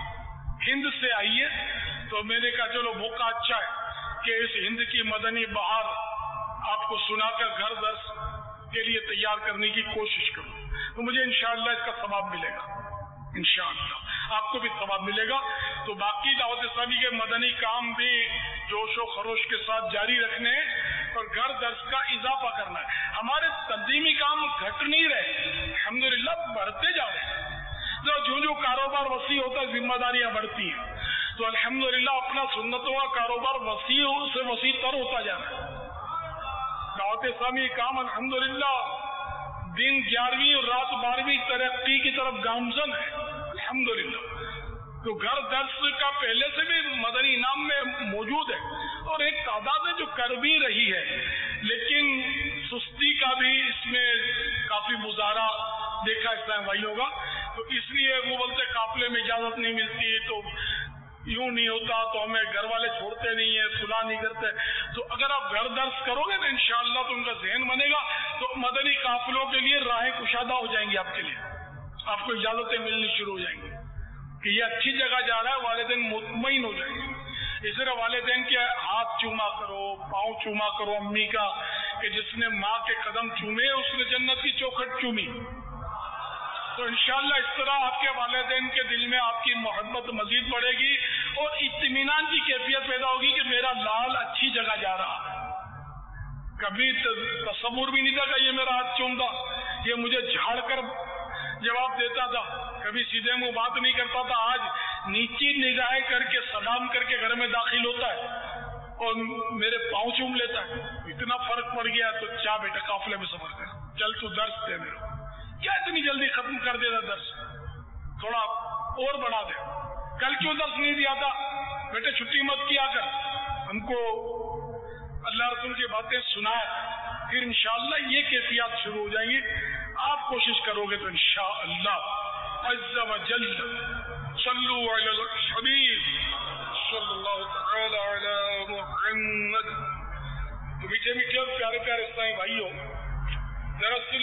ہند سے آئی ہے، تو میں نے کہا چلو موقع اچھا ہے کہ اس ہند کی مدنی بہار آپ کو سنا کر گھر درس کے لیے تیار کرنے کی کوشش کروں، تو مجھے انشاءاللہ اس کا ثواب ملے گا، انشاءاللہ آپ کو بھی ثواب ملے گا. تو باقی دعوت اسلامی کے مدنی کام بھی جوش و خروش کے ساتھ جاری رکھنے اور گھر درس کا اضافہ کرنا ہے. ہمارے تنظیمی کام گھٹ نہیں رہے، الحمدللہ بڑھتے جا رہے ہیں. جو جو کاروبار وسیع ہوتا ہے ذمہ داریاں بڑھتی ہیں، تو الحمدللہ اپنا سنتوں کا کاروبار وسیع سے وسیع تر ہوتا جا رہا ہے. دعوت اسلامی کام الحمدللہ دن گیارہویں اور رات بارہویں ترقی کی طرف گامزن ہے الحمدللہ. تو گھر درس کا پہلے سے بھی مدنی انعام میں موجود ہے، اور ایک تعداد ہے جو کر بھی رہی ہے، لیکن سستی کا بھی اس میں کافی مظاہرہ دیکھا اسلام بھائیوں کا. تو اس لیے وہ بولتے قافلے میں اجازت نہیں ملتی، تو یوں نہیں ہوتا، تو ہمیں گھر والے چھوڑتے نہیں ہیں، صلاح نہیں کرتے. تو اگر آپ گھر درس کرو گے نا انشاءاللہ تو ان کا ذہن بنے گا، تو مدنی قافلوں کے لیے راہیں کشادہ ہو جائیں گی آپ کے لیے، آپ کو اجازتیں ملنی شروع ہو جائیں گی کہ یہ اچھی جگہ جا رہا ہے، والدین مطمئن ہو جائیں گے. اس طرح والدین کے ہاتھ چوما کرو، پاؤں چوما کرو امی کا، کہ جس نے ماں کے قدم چومے اس نے جنت کی چوکھٹ چومی. تو انشاءاللہ اس طرح آپ کے والدین کے دل میں آپ کی محبت مزید بڑھے گی اور اطمینان کی کیفیت پیدا ہوگی کہ میرا لال اچھی جگہ جا رہا ہے. کبھی تصور بھی نہیں تھا کہ یہ میرا ہاتھ چومتا، یہ مجھے جھاڑ کر جواب دیتا تھا، کبھی سیدھے منہ بات نہیں کرتا تھا، آج نیچی نگاہیں کر کے سلام کر کے گھر میں داخل ہوتا ہے اور میرے پاؤں چوم لیتا ہے. اتنا فرق پڑ گیا. تو چاہ بیٹا قافلے میں سفر کر، چل تو درس دے میرا. کیا اتنی جلدی ختم کر دیتا درس، تھوڑا اور بڑھا دے. کل کیوں درس نہیں دیا تھا بیٹے؟ چھٹی مت کیا کر، ہم کو اللہ رسول کی باتیں سنائے، پھر انشاءاللہ یہ کیفیات شروع ہو جائیں گی. آپ کوشش کرو گے تو انشاءاللہ عز و جل. صلو علی الحبیب صلی اللہ تعالی علی محمد. تو میٹھے میٹھے اور پیارے پیارے اسلامی بھائیوں، دراصل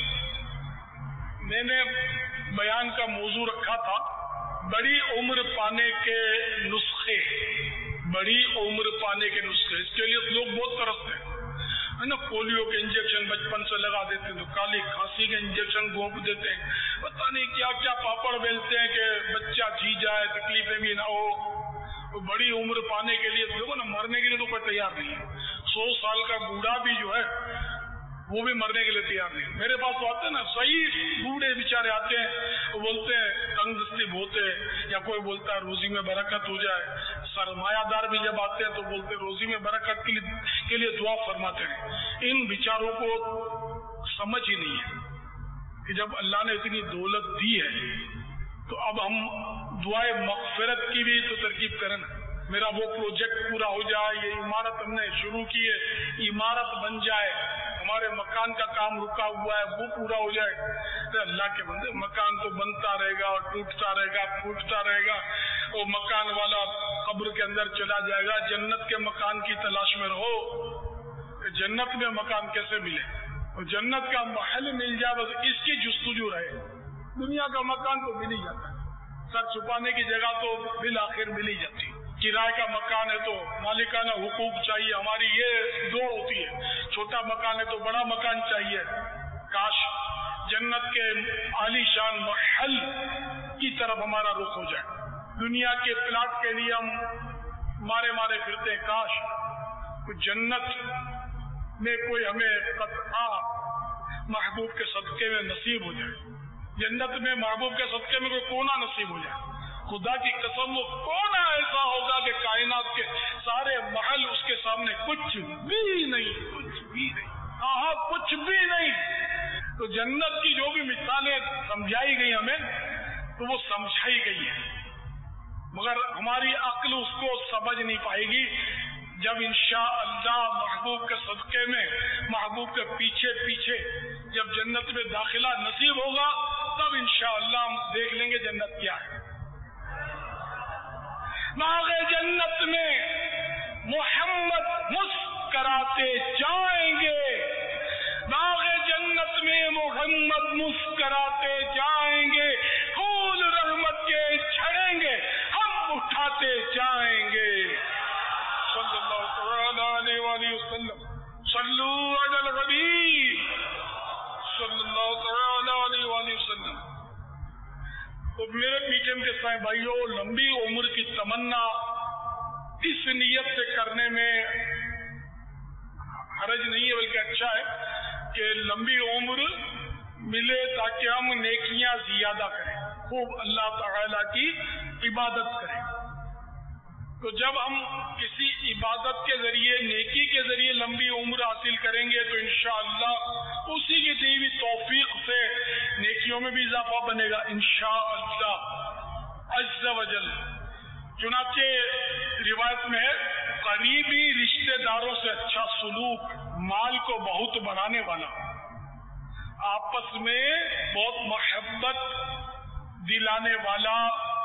میں نے بیان کا موضوع رکھا تھا بڑی عمر پانے کے نسخے. बड़ी उम्र पाने के नुस्खे, इसके लिए लोग बहुत तरसते हैं, है ना। पोलियो के इंजेक्शन बचपन से लगा देते हैं, तो काली खांसी के इंजेक्शन घोंप देते हैं, पता नहीं क्या क्या पापड़ बेलते हैं कि बच्चा जी जाए, तकलीफें भी ना हो। तो बड़ी उम्र पाने के लिए देखो ना, मरने के लिए तो कोई तैयार नहीं है। सौ साल का बूढ़ा भी जो है वो भी मरने के लिए तैयार नहीं। मेरे पास तो आते हैं ना सही बूढ़े बेचारे आते हैं, वो बोलते हैं तंगदस्ती बहुत है, या कोई बोलता है रोजी में बरकत हो जाए। सरमायादार भी जब आते हैं तो बोलते हैं रोजी में बरकत के लिए के लिए दुआ फरमाते हैं। इन विचारों को समझ ही नहीं है कि जब अल्लाह ने इतनी दौलत दी है तो अब हम दुआए मगफिरत की भी तो तरकीब करें ना। मेरा वो प्रोजेक्ट पूरा हो जाए, ये इमारत हमने शुरू की है, इमारत बन जाए, हमारे मकान का काम रुका हुआ है वो पूरा हो जाए। तो अल्लाह के बंदे, मकान तो बनता रहेगा और टूटता रहेगा, फूटता रहेगा, वो मकान वाला कब्र के अंदर चला जाएगा। जन्नत के मकान की तलाश में रहो, जन्नत में मकान कैसे मिले, और जन्नत का महल मिल जाए बस इसकी जुस्तजू रहे। दुनिया का मकान तो मिल ही जाता है, सर छुपाने की जगह तो बिल आखिर मिल ही जाती है। किराए का मकान है तो मालिकाना हुकूक चाहिए, हमारी ये दौड़ होती है। छोटा मकान है तो बड़ा मकान चाहिए। काश जन्नत के आलीशान महल की तरफ हमारा रुख हो जाए। दुनिया के प्लाट के लिए हम मारे मारे फिरते, काश जन्नत में कोई हमें कतआ महबूब के सदके में नसीब हो जाए। जन्नत में महबूब के सदके में कोई कोना नसीब हो जाए। खुदा की कसम वो कोना ऐसा होगा कि कायनात के सारे महल उसके सामने कुछ भी नहीं, कुछ भी नहीं, हाँ कुछ भी नहीं। तो जन्नत की जो भी मिसालें समझाई गई हमें, तो वो समझाई गई है, मगर हमारी अक्ल उसको समझ नहीं पाएगी। जब इंशाअल्लाह महबूब के सदके में, महबूब के पीछे पीछे जब जन्नत में दाखिला नसीब होगा, तब इंशाअल्लाह हम देख लेंगे जन्नत क्या है। बाग़े जन्नत में मोहम्मद मुस्कराते जाएंगे, बाग़े जन्नत में मोहम्मद मुस्कराते जाएंगे, फूल रहमत के झड़ेंगे, हम उठाते जाएंगे। सल्लल्लाहु अलैहि वसल्लम, सल्लू अलल हबीब सल्लल्लाहु अलैहि वसल्लम। तो मेरे मीठे मीठे साईं भाइयों, लंबी उम्र की तमन्ना इस नियत से करने में हरज नहीं है, बल्कि अच्छा है कि लंबी उम्र मिले ताकि हम नेकियां ज्यादा करें, खूब अल्लाह ताला की इबादत करें। तो जब हम किसी इबादत के जरिए, नेकी के जरिए लंबी उम्र हासिल करेंगे तो इंशाअल्लाह उसी की दी हुई तौफीक से नेकियों में भी इजाफा बनेगा इंशाअल्लाह अज़्ज़ व जल। चुनाचे रिवायत में है, करीबी रिश्तेदारों से अच्छा सुलूक माल को बहुत बढ़ाने वाला, आपस में बहुत मोहब्बत दिलाने वाला,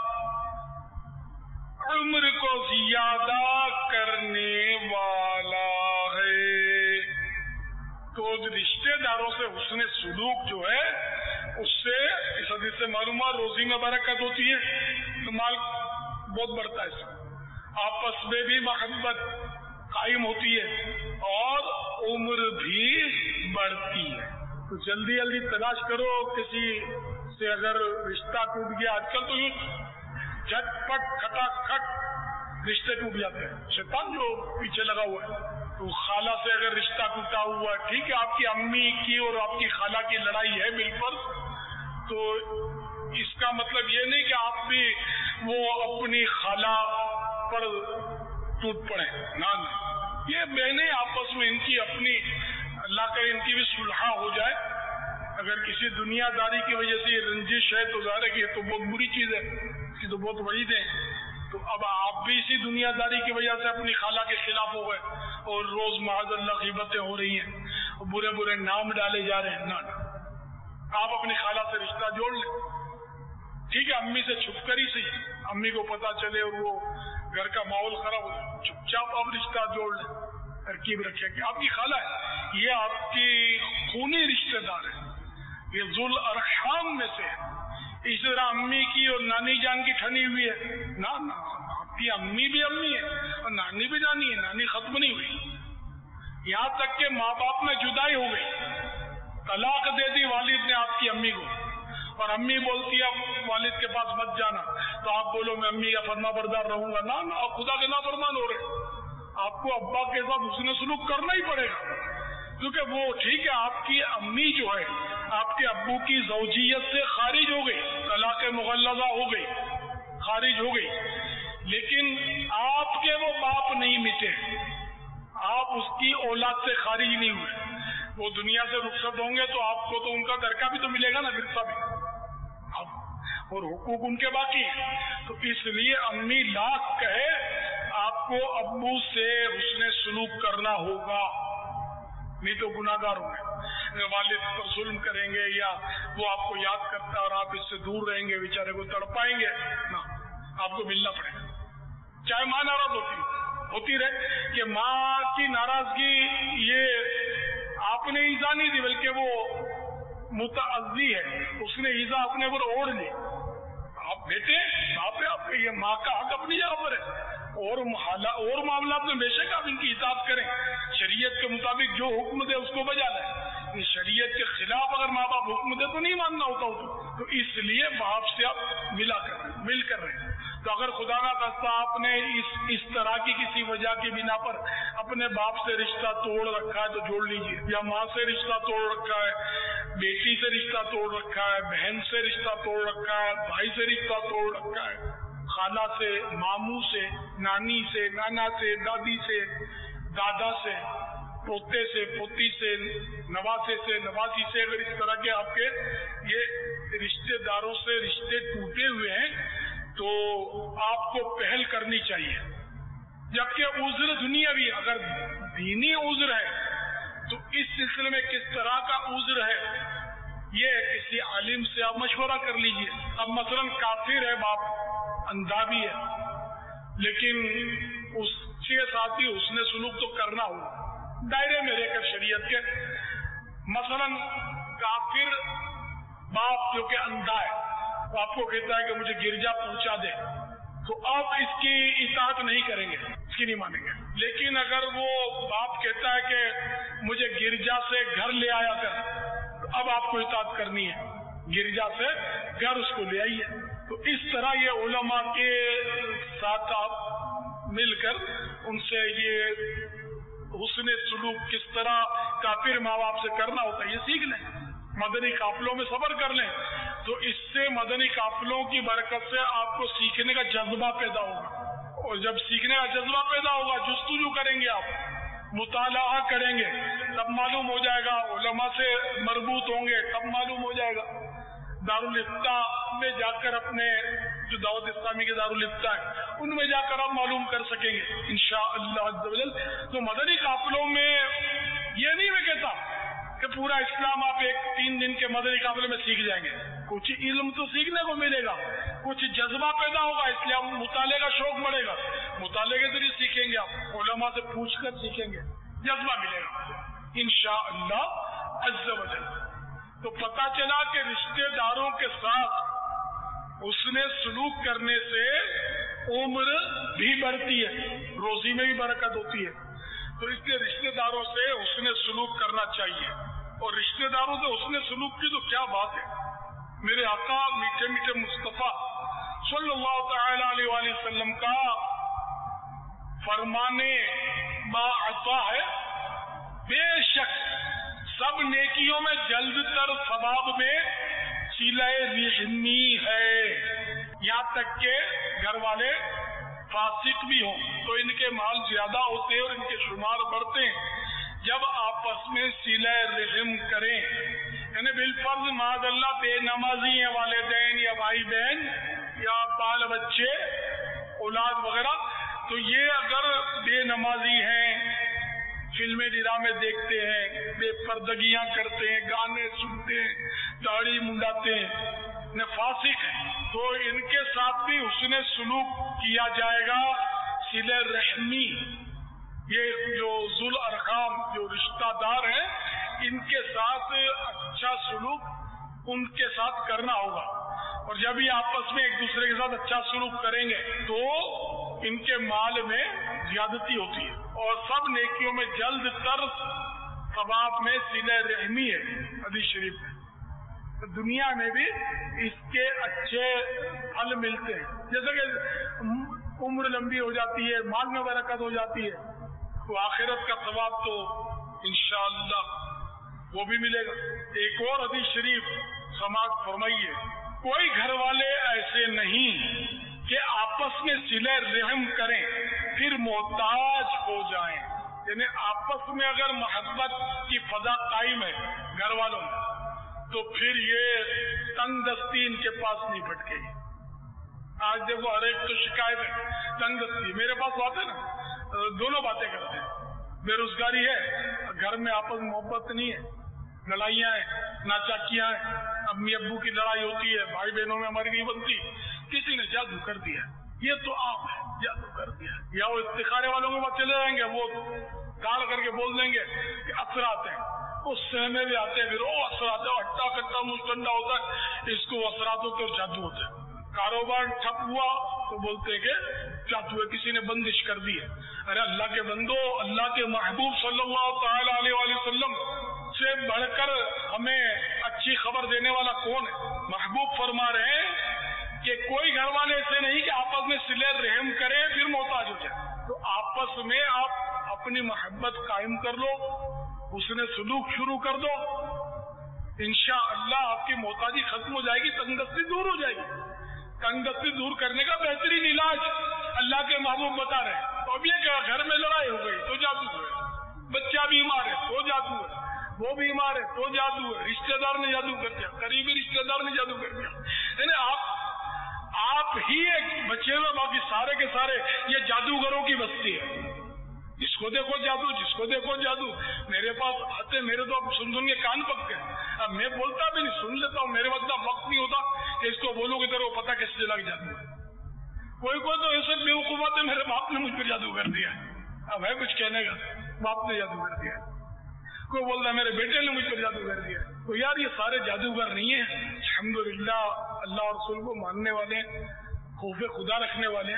उम्र को ज्यादा करने वाला है। तो रिश्तेदारों से हुस्न सुलूक जो है, उससे इस हदीस से मालूम है रोजी में बरकत होती है, तो माल बहुत बढ़ता है। आपस में भी मोहब्बत कायम होती है और उम्र भी बढ़ती है। तो जल्दी जल्दी तलाश करो, किसी से अगर रिश्ता टूट गया, आजकल तो यूं झटपट खटाखट रिश्ते टूट जाते हैं, शैतान जो पीछे लगा हुआ है। तो खाला से अगर रिश्ता टूटा हुआ है, ठीक है, आपकी अम्मी की और आपकी खाला की लड़ाई है बिल्कुल, तो इसका मतलब ये नहीं कि आप भी वो अपनी खाला पर टूट पड़े, ना ना, ये बहनें आपस में इनकी अपनी, अल्लाह करे इनकी भी सुलह हो जाए। अगर किसी दुनियादारी की वजह से ये रंजिश है तो ज़ाहिर है कि ये तो बहुत बुरी चीज है, इसकी तो बहुत बड़ी दे। तो अब आप भी इसी दुनियादारी की वजह से अपनी खाला के खिलाफ हो गए और रोज माज़अल्लाह ग़ीबतें हो रही हैं, बुरे बुरे नाम डाले जा रहे हैं। ना, आप अपनी खाला से रिश्ता जोड़ लें, ठीक है, अम्मी से छुप कर ही सही, अम्मी को पता चले और वो घर का माहौल खराब हो, चुपचाप आप रिश्ता जोड़ लें, तरकीब रखें कि आपकी खाला है, ये आपकी खूनी रिश्तेदार है, ये जुल अरहम में से है। इस तरह अम्मी की और नानी जान की ठनी हुई है, ना ना, کی امی بھی امی ہے اور نانی بھی نانی ہے، نانی ختم نہیں ہوئی، یہاں تک کہ ماں باپ میں جدائی ہو گئی، طلاق دے دی والد نے آپ کی امی کو، اور امی بولتی ہے والد کے پاس مت جانا، تو آپ بولو میں امی کا فرما بردار رہوں گا، نہ نہ، خدا کے نافرمان ہو رہے، آپ کو ابا کے ساتھ حسن سلوک کرنا ہی پڑے گا، کیونکہ وہ ٹھیک ہے آپ کی امی جو ہے آپ کے ابو کی زوجیت سے خارج ہو گئی، طلاق مغلظہ ہو گئی، خارج ہو گئی، لیکن آپ کے وہ باپ نہیں مٹے، آپ اس کی اولاد سے خارج نہیں ہوئے، وہ دنیا سے رخصت ہوں گے تو آپ کو تو ان کا درکا بھی تو ملے گا نا، ورثہ بھی، اور حقوق ان کے باقی ہیں، تو اس لیے امی لاکھ کہے آپ کو ابو سے حسن سلوک کرنا ہوگا، نہیں تو گناہ گار ہوں گے، والد پر ظلم کریں گے یا وہ آپ کو یاد کرتا ہے اور آپ اس سے دور رہیں گے، بیچارے کو تڑپائیں گے، نہ، آپ کو ملنا پڑے گا، چاہے ماں ناراض ہوتی ہوتی رہے، کہ ماں کی ناراضگی یہ آپ نے ایزا نہیں دی بلکہ وہ متعزی ہے، اس نے ایزا اپنے اوپر اوڑھ لی، آپ بیٹے باپ ہے آپ کے، یہ ماں کا حق اپنی جگہ پر ہے، اور اور معاملات میں بے شک آپ ان کی اطاعت کریں، شریعت کے مطابق جو حکم دے اس کو بجا لیں، شریعت کے خلاف اگر ماں باپ حکم دے تو نہیں ماننا ہوتا ہوتا، تو اس لیے باپ سے آپ ملا کر مل کر رہے ہیں، تو اگر خدا نہ خواستہ آپ نے اس اس طرح کی کسی وجہ کی بنا پر اپنے باپ سے رشتہ توڑ رکھا ہے تو جوڑ لیجئے، یا ماں سے رشتہ توڑ رکھا ہے، بیٹی سے رشتہ توڑ رکھا ہے، بہن سے رشتہ توڑ رکھا ہے، بھائی سے رشتہ توڑ رکھا ہے، خالہ سے، ماموں سے، نانی سے، نانا سے، دادی سے، دادا سے، پوتے سے، پوتی سے، نواسے سے، نواسی سے، اگر اس طرح کے آپ کے یہ رشتے داروں سے رشتے ٹوٹے ہوئے ہیں تو آپ کو پہل کرنی چاہیے، جبکہ عذر دنیاوی، اگر دینی عذر ہے تو اس سلسلے میں کس طرح کا عذر ہے یہ کسی عالم سے آپ مشورہ کر لیجئے۔ اب مثلا کافر ہے باپ، اندھا بھی ہے، لیکن اس کے ساتھ ہی حسن سلوک تو کرنا ہو دائرے میں رہ کر شریعت کے، مثلا کافر باپ جو کہ اندھا ہے وہ آپ کو کہتا ہے کہ مجھے گرجا پہنچا دے، تو آپ اس کی اطاعت نہیں کریں گے، اس کی نہیں مانیں گے، لیکن اگر وہ باپ کہتا ہے کہ مجھے گرجا سے گھر لے آیا کر، تو اب آپ کو اطاعت کرنی ہے، گرجا سے گھر اس کو لے آئیے، تو اس طرح یہ علماء کے ساتھ آپ مل کر ان سے یہ حسن سلوک کس طرح کافر ماں باپ سے کرنا ہوتا ہے یہ سیکھ لیں، مدنی قافلوں میں سفر کر لیں، تو اس سے مدنی قافلوں کی برکت سے آپ کو سیکھنے کا جذبہ پیدا ہوگا، اور جب سیکھنے کا جذبہ پیدا ہوگا جستجو کریں گے، آپ مطالعہ کریں گے، تب معلوم ہو جائے گا، علماء سے مربوط ہوں گے تب معلوم ہو جائے گا، دارالفتہ میں جا کر اپنے جو دعوت اسلامی کے دارالفتہ ہے ان میں جا کر آپ معلوم کر سکیں گے انشاءاللہ عز و جل۔ تو مدنی قافلوں میں یہ نہیں میں کہتا کہ پورا اسلام آپ ایک تین دن کے مدنی قافلے میں سیکھ جائیں گے، کچھ علم تو سیکھنے کو ملے گا، کچھ جذبہ پیدا ہوگا، اس لیے آپ مطالعے کا شوق بڑھے گا، مطالعے کے ذریعے سیکھیں گے، آپ علماء سے پوچھ کر سیکھیں گے، جذبہ ملے گا انشاءاللہ عز و جل۔ تو پتہ چلا کہ رشتہ داروں کے ساتھ حسن سلوک کرنے سے عمر بھی بڑھتی ہے، روزی میں بھی برکت ہوتی ہے، تو اس لیے رشتہ داروں سے حسن سلوک کرنا چاہیے، اور رشتہ داروں سے حسن سلوک کی تو کیا بات ہے، میرے آقا میٹھے میٹھے مصطفیٰ صلی اللہ تعالی علیہ وآلہ وسلم کا فرمانے با عطا ہے، بے شک سب نیکیوں میں جلد تر ثواب میں صلہ رحمی ہے، یہاں تک کہ گھر والے فاسق بھی ہوں تو ان کے مال زیادہ ہوتے ہیں اور ان کے شمار بڑھتے ہیں جب آپس میں صلہ رحم کریں، یعنی بالفرض معاذ اللہ بے نمازی ہیں والدین یا بھائی بہن یا بال بچے اولاد وغیرہ، تو یہ اگر بے نمازی ہیں، فلمیں ڈرامے دیکھتے ہیں، بے پردگیاں کرتے ہیں، گانے سنتے ہیں، داڑھی منڈاتے ہیں، فاسق ہیں، تو ان کے ساتھ بھی حسن سلوک کیا جائے گا، صلہ رحمی، یہ جو ذو الارحام جو رشتہ دار ہیں ان کے ساتھ اچھا سلوک ان کے ساتھ کرنا ہوگا، اور جب یہ آپس میں ایک دوسرے کے ساتھ اچھا سلوک کریں گے تو ان کے مال میں زیادتی ہوتی ہے، اور سب نیکیوں میں جلد تر ثواب میں صلہ رحمی ہے، حدیث شریف میں۔ دنیا میں بھی اس کے اچھے پھل ملتے ہیں، جیسے کہ عمر لمبی ہو جاتی ہے، مال میں برکت ہو جاتی ہے، تو آخرت کا ثواب تو انشاءاللہ وہ بھی ملے گا۔ ایک اور حدیث شریف سماعت فرمائیے، کوئی گھر والے ایسے نہیں کہ آپس میں صلہ رحم کریں پھر محتاج ہو جائیں، یعنی آپس میں اگر محبت کی فضا قائم ہے گھر والوں میں تو پھر یہ تنگ دستی ان کے پاس نہیں پھٹکے گی۔ آج دیکھو ہر ایک تو شکایت ہے تنگ دستی، میرے پاس آتے نا دونوں باتیں کرتے ہیں، بے روزگاری ہے، گھر میں آپس میں محبت نہیں ہے، لڑائیاں ہیں، ناچاکیاں ہیں، امی ابو کی لڑائی ہوتی ہے، بھائی بہنوں میں ہماری نہیں بنتی، کسی نے جادو کر دیا، یہ تو آپ ہے جادو کر دیا، یا وہ استخارے والوں کے پاس چلے جائیں گے، وہ گاڑ کر کے بول دیں گے کہ اثرات ہیں، اس سہمے بھی آتے ہیں، پھر وہ اثرات ہے، ہٹا کٹا منہ ٹھنڈا ہوتا ہے، اس کو اثرات ہوتے اور جادو ہوتے ہیں۔ کاروبار ٹھپ ہوا تو بولتے ہیں کہ جادو ہے، کسی نے بندش کر دی ہے۔ ارے اللہ کے بندو، اللہ کے محبوب صلی اللہ تعالی علیہ وآلہ وسلم سے بڑھ کر ہمیں اچھی خبر دینے والا کون ہے؟ محبوب فرما رہے ہیں کہ کوئی گھر والے ایسے نہیں کہ آپس میں صلہ رحم کرے پھر محتاج ہو جائے، تو آپس میں آپ اپنی محبت قائم کر لو، اس نے سلوک شروع کر دو، انشاءاللہ آپ کی محتاجی ختم ہو جائے گی، تنگ دستی دور ہو جائے گی۔ تنگ دستی دور کرنے کا بہترین علاج اللہ کے محبوب بتا رہے ہیں۔ تو اب یہ کہ گھر میں لڑائی ہو گئی تو جادو ہے، بچہ بیمار ہے تو جادو ہے، وہ بیمار ہے تو جادو ہے، رشتہ دار نے جادو کر دیا، قریبی رشتہ دار نے جادو کر دیا، یعنی آپ آپ ہی ایک بچے ہوئے، باقی سارے کے سارے یہ جادوگروں کی بستی ہے، جس کو دیکھو جادو، جس کو دیکھو جادو۔ میرے پاس آتے، میرے تو اب سن سن کے کان پک گئے، اب میں بولتا بھی نہیں، سن لیتا ہوں، میرے پاس وقت نہیں ہوتا کہ اس کو بولوں کہ تیرے کو پتا کس سے لگ جادو ہے۔ کوئی کوئی تو ایسے بیوقوف ہے، میرے باپ نے مجھ پر جادو کر دیا، اب ہے کچھ کہنے کا، باپ نے جادو کر دیا۔ کوئی بولتا ہے میرے بیٹے نے مجھ پر جادو کر دیا، تو یار یہ سارے جادوگر نہیں ہیں، الحمدللہ اللہ اور رسول کو ماننے والے، خوف خدا رکھنے والے،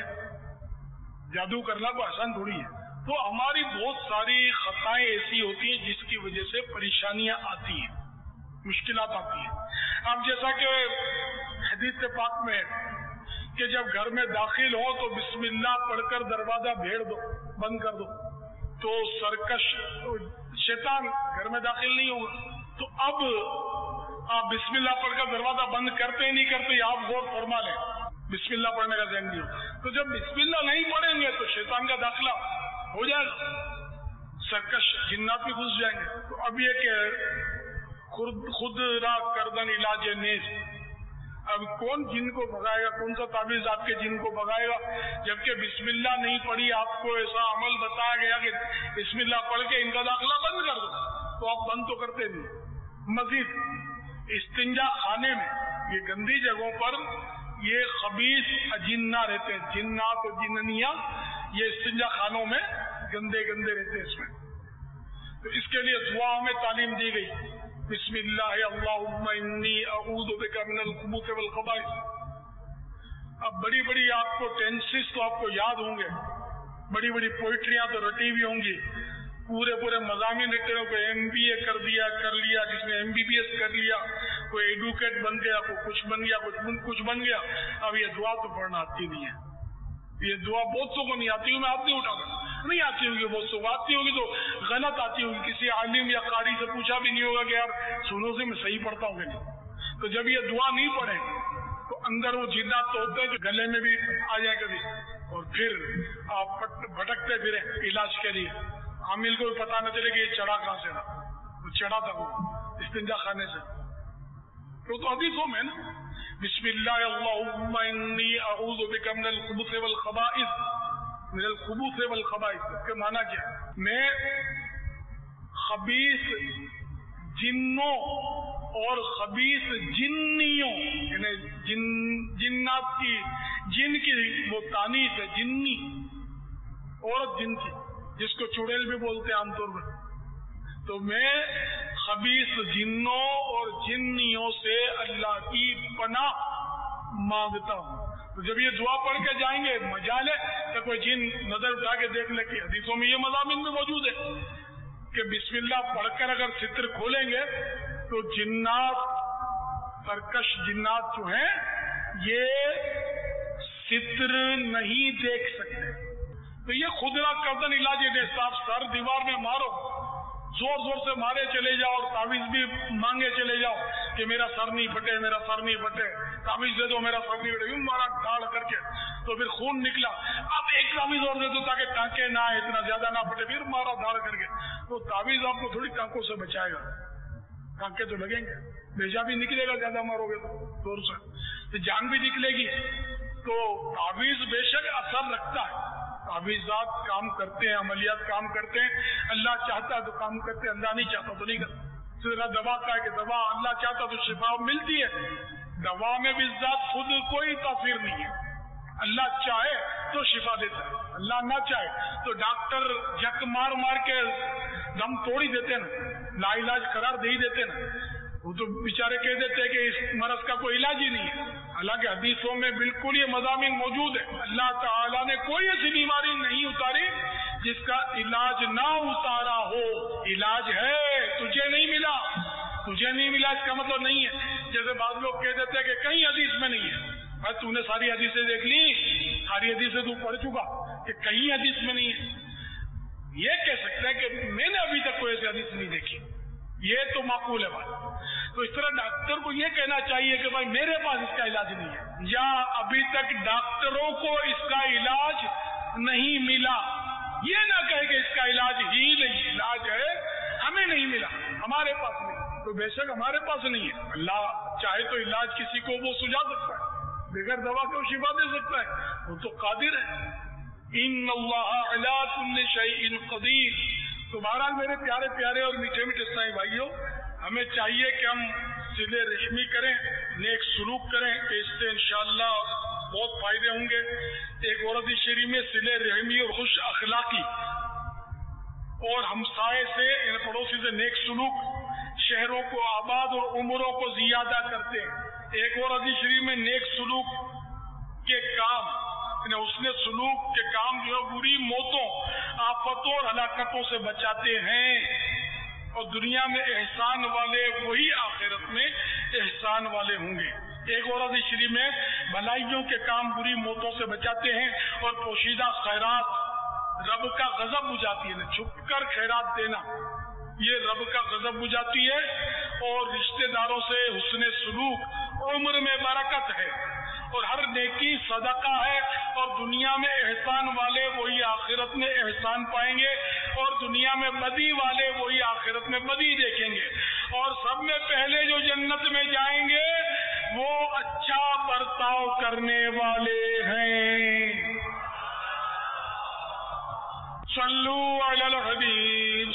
جادو کرنا کوئی آسان تھوڑی ہے۔ تو ہماری بہت ساری خطائیں ایسی ہوتی ہیں جس کی وجہ سے پریشانیاں آتی ہیں، مشکلات آتی ہیں۔ اب جیسا کہ حدیث پاک میں کہ جب گھر میں داخل ہو تو بسم اللہ پڑھ کر دروازہ بھیڑ دو، بند کر دو، تو سرکش شیطان گھر میں داخل نہیں ہوگا۔ تو اب آپ بسم اللہ پڑھ کر دروازہ بند کرتے ہی نہیں کرتے، آپ غور فرما لیں، بسم اللہ پڑھنے کا ذہن نہیں ہو، تو جب بسم اللہ نہیں پڑھیں گے تو شیطان کا داخلہ ہو جائے گا، سرکش جنات بھی گھس جائیں گے۔ تو اب یہ کہ خود خود را کردن علاج نیز، اب کون جن کو بھگائے گا، کون سا تعویذ آپ کے جن کو بھگائے گا، جبکہ بسم اللہ نہیں پڑھی، آپ کو ایسا عمل بتایا گیا کہ بسم اللہ پڑھ کے ان کا داخلہ بند کر دو، تو آپ بند تو کرتے نہیں۔ مزید استنجا خانے میں، یہ گندی جگہوں پر یہ خبیث اجنہ رہتے ہیں، جنات و جننیاں، یہ استنجا خانوں میں گندے گندے رہتے ہیں، اس میں تو اس کے لیے دعا میں تعلیم دی گئی، بسم اللہ اللہم انی اعوذ بک من الخبث والخبائث۔ اب بڑی بڑی آپ کو ٹینسز تو آپ کو یاد ہوں گے، بڑی بڑی پوئٹریاں تو رٹی ہوئی ہوں گی، پورے پورے مضامین رہتے ہیں، کوئی ایم بی اے کر دیا کر لیا کس نے ایم بی بی ایس کر لیا، کوئی ایڈوکیٹ بن گیا، کوئی کچھ بن گیا، کچھ کچھ بن گیا۔ اب یہ دعا تو پڑھنا آتی نہیں ہے، یہ دعا بہت سو کو نہیں آتی، میں ہاتھ نہیں اٹھاتا، نہیں آتی ہوگی، بہت سو آتی ہوگی تو غلط آتی ہوگی، کسی عالم یا قاری سے پوچھا بھی نہیں ہوگا کہ یار سنو سے میں صحیح پڑھتا ہوں کہ نہیں۔ تو جب یہ دعا نہیں پڑھے تو اندر وہ جنات تو ہوتے ہیں جو گلے میں بھی آ جائیں کبھی، اور پھر آپ بھٹکتے پھریں علاج کے لیے، عامل کو بھی پتا نہ چلے کہ یہ چڑھا کہاں سے تھا، وہ چڑھا تھا وہ استنجا خانے سے۔ تو تو حدیثوں میں نا بسم اللہ اللہم انی اعوذ بک من الخبث والخبائث، من الخبث والخبائث، اس کے معنی کیا ہے؟ میں خبیث جنوں اور خبیث جنیوں، یعنی جن جنات کی، جن کی وہ تانیث ہے، جنی عورت جن کی، جس کو چڑیل بھی بولتے ہیں عام طور پر، تو میں خبیث جنوں اور جنیوں سے اللہ کی پناہ مانگتا ہوں۔ تو جب یہ دعا پڑھ کے جائیں گے مجال ہے کہ کوئی جن نظر اٹھا کے دیکھ لے کہ حدیثوں میں یہ مضامین بھی موجود ہے کہ بسم اللہ پڑھ کر اگر ستر کھولیں گے تو جنات سرکش جنات جو ہیں یہ ستر نہیں دیکھ سکتے. تو یہ خدرہ کردن علاج صاحب سر دیوار میں مارو, زور زور سے مارے چلے جاؤ اور تعویذ بھی مانگے چلے جاؤ کہ میرا سر نہیں پھٹے میرا سر نہیں پھٹے, تعویذ دے دو میرا سر نہیں پھٹے, یوں مارا ڈھاڑ کر کے تو پھر خون نکلا, اب ایک تعویذ اور دے دو تاکہ ٹانکے نہ آئے, اتنا زیادہ نہ پھٹے, پھر مارا دھاڑ کر کے, تو تعویذ آپ کو تھوڑی ٹانکوں سے بچائے گا, ٹانکے تو لگیں گے, بیجا بھی نکلے گا زیادہ مارو گے تو زور سے, تو جان بھی نکلے گی. تو تعویذ بے شک اثر رکھتا ہے, تعویذات کام کرتے ہیں, عملیات کام کرتے ہیں, اللہ چاہتا ہے تو کام کرتے ہیں, اللہ نہیں چاہتا تو نہیں کرتا. صرف دوا کا ہے کہ دوا اللہ چاہتا تو شفا ملتی ہے, دوا میں بھی ذات خود کوئی تاثیر نہیں ہے, اللہ چاہے تو شفا دیتا ہے, اللہ نہ چاہے تو ڈاکٹر جھک مار مار کے دم توڑ ہی دیتے نا, لا علاج قرار دے ہی دیتے نا, وہ تو بیچارے کہہ دیتے کہ اس مرض کا کوئی علاج ہی نہیں ہے. حالانکہ حدیثوں میں بالکل یہ مضامین موجود ہے, اللہ تعالیٰ نے کوئی ایسی بیماری نہیں اتاری جس کا علاج نہ اتارا ہو. علاج ہے, تجھے نہیں ملا, تجھے نہیں ملا اس کا مطلب نہیں ہے. جیسے بعض لوگ کہہ دیتے ہیں کہ کہیں حدیث میں نہیں ہے, بھائی تو نے ساری حدیثیں دیکھ لی, ساری حدیثیں تو پڑھ چکا کہ کہیں حدیث میں نہیں ہے. یہ کہہ سکتے ہیں کہ میں نے ابھی تک کوئی ایسی حدیث نہیں دیکھی, یہ تو معقول ہے بات. تو اس طرح ڈاکٹر کو یہ کہنا چاہیے کہ بھائی میرے پاس اس کا علاج نہیں ہے, یا ابھی تک ڈاکٹروں کو اس کا علاج نہیں ملا. یہ نہ کہے کہ اس کا علاج ہی نہیں, علاج ہے ہمیں نہیں ملا, ہمارے پاس نہیں. تو بے شک ہمارے پاس نہیں ہے, اللہ چاہے تو علاج کسی کو وہ سجا سکتا ہے, بغیر دوا کے شفا دے سکتا ہے, وہ تو قادر ہے. ان اللہ علی کل شیء قدیر. تو بہرحال میرے پیارے پیارے اور میٹھے میٹھے اسلامی بھائیوں, ہمیں چاہیے کہ ہم صلہ رحمی کریں, نیک سلوک کریں, کہ اس سے انشاءاللہ بہت فائدے ہوں گے. ایک اور حدیث شریف میں صلہ رحمی اور خوش اخلاقی اور ہمسائے سے یعنی پڑوسی سے نیک سلوک شہروں کو آباد اور عمروں کو زیادہ کرتے ہیں. ایک اور حدیث شریف میں نیک سلوک کے کام یعنی اس نے سلوک کے کام جو ہے بری موتوں, آفتوں اور ہلاکتوں سے بچاتے ہیں, اور دنیا میں احسان والے وہی آخرت میں احسان والے ہوں گے. ایک اور حدیث شریف میں بھلائیوں کے کام بری موتوں سے بچاتے ہیں, اور پوشیدہ خیرات رب کا غضب بجھاتی ہے. چھپ کر خیرات دینا یہ رب کا غضب بجھاتی ہے, اور رشتہ داروں سے حسن سلوک عمر میں برکت ہے, اور ہر نیکی صدقہ ہے, اور دنیا میں احسان والے وہی آخرت میں احسان پائیں گے, اور دنیا میں بدی والے وہی آخرت میں بدی دیکھیں گے. اور سب میں پہلے جو جنت میں جائیں گے وہ اچھا برتاؤ کرنے والے ہیں. صلو علی الحبیب.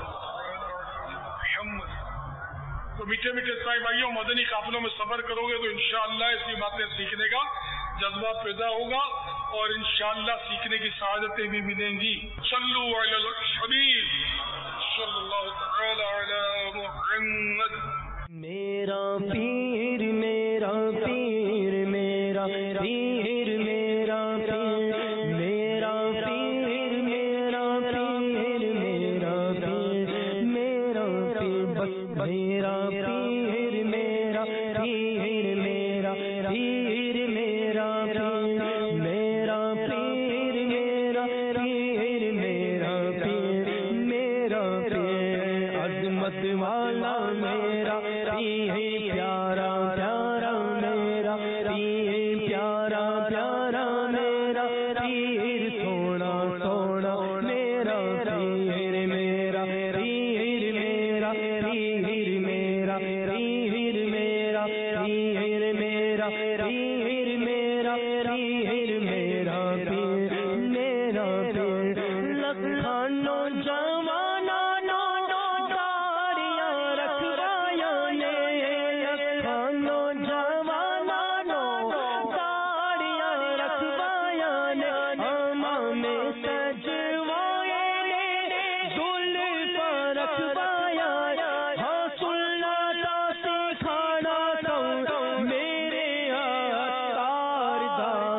تو میٹھے میٹھے سائے بھائیوں, مدنی قافلوں میں سفر کرو گے تو انشاءاللہ ایسی باتیں سیکھنے کا جذبہ پیدا ہوگا, اور انشاءاللہ سیکھنے کی سعادتیں بھی ملیں گی. صلو علی الحبیب صلی اللہ تعالی علی محمد. میرا پیر میرا پیر میرا پیر میرا پیر میرا پیر میرا پیر میرا پیر میرا پیر بس میرا پیر میرا پیر میرا پیر میرا پیر میرا پیر میرا پیر میرا پیر میرا پیر عظمت والا میرا پیر پیارا پیارا میرا پیر پیارا پیارا میرا پیر سونا سونا میرا پیر میرا پیر میرا پیر میرا پیر میرا پیر میرا پیر میرا پیر میرا پیر میرا پیر لکھانو جوانا نو داڑیاں رکھوایا نے, لکھانو جوانا نو داڑیاں رکھوایا نے, ہماں میں سجوائے نے زلفاں رکھوایا, ہاں سننا تا سکھانا تو میرے عطار دا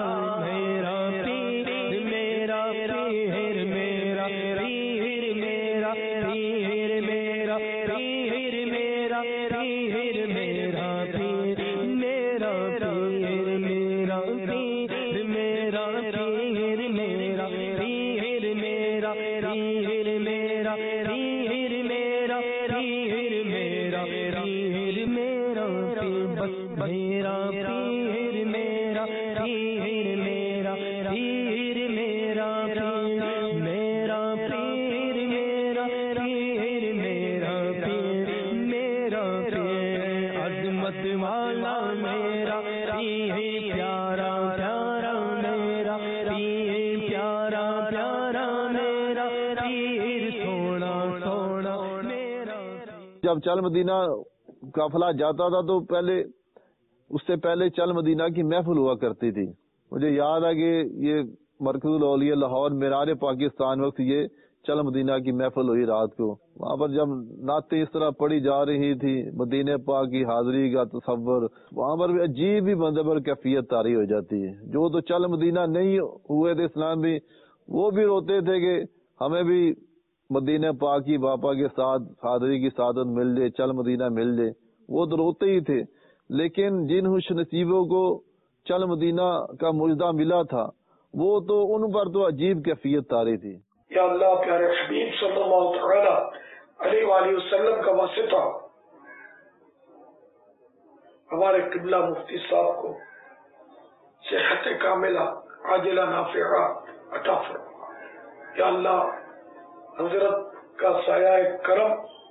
پیر میرا پیر میرا پیر بس میرا پیر میرا پیر میرا پیر میرا پیر میرا پیر میرا پیر میرا پیر میرا پیر عظمت والا میرا پیر پیارا پیارا میرا پیر پیارا پیارا میرا پیر سونا سونا میرا. جب چل مدینہ قافلہ جاتا تھا تو پہلے اس سے پہلے چل مدینہ کی محفل ہوا کرتی تھی. مجھے یاد ہے کہ یہ مرکز الاولیاء لاہور معراج پاکستان وقت یہ چل مدینہ کی محفل ہوئی رات کو. وہاں پر جب نعتیں اس طرح پڑھی جا رہی تھی، مدینہ پاک کی حاضری کا تصور، وہاں پر بھی عجیب ہی بندے پر کیفیت طاری ہو جاتی ہے. جو تو چل مدینہ نہیں ہوئے تھے اسلام بھی، وہ بھی روتے تھے کہ ہمیں بھی مدینہ پاک کی باپا کے ساتھ حاضری کی سعادت مل جائے، چل مدینہ مل جائے. وہ تو روتے ہی تھے، لیکن جن خوش نصیبوں کو چل مدینہ کا مجدہ ملا تھا وہ تو ان پر تو عجیب کیفیت طاری تھی. یا اللہ پیارے حبیب صلی اللہ تعالی علیہ وآلہ وسلم کا واسطہ ہمارے قبلہ مفتی صاحب کو صحت کاملہ عاجلہ نافعہ عطا فرما. یا اللہ حضرت کا سایہ کرم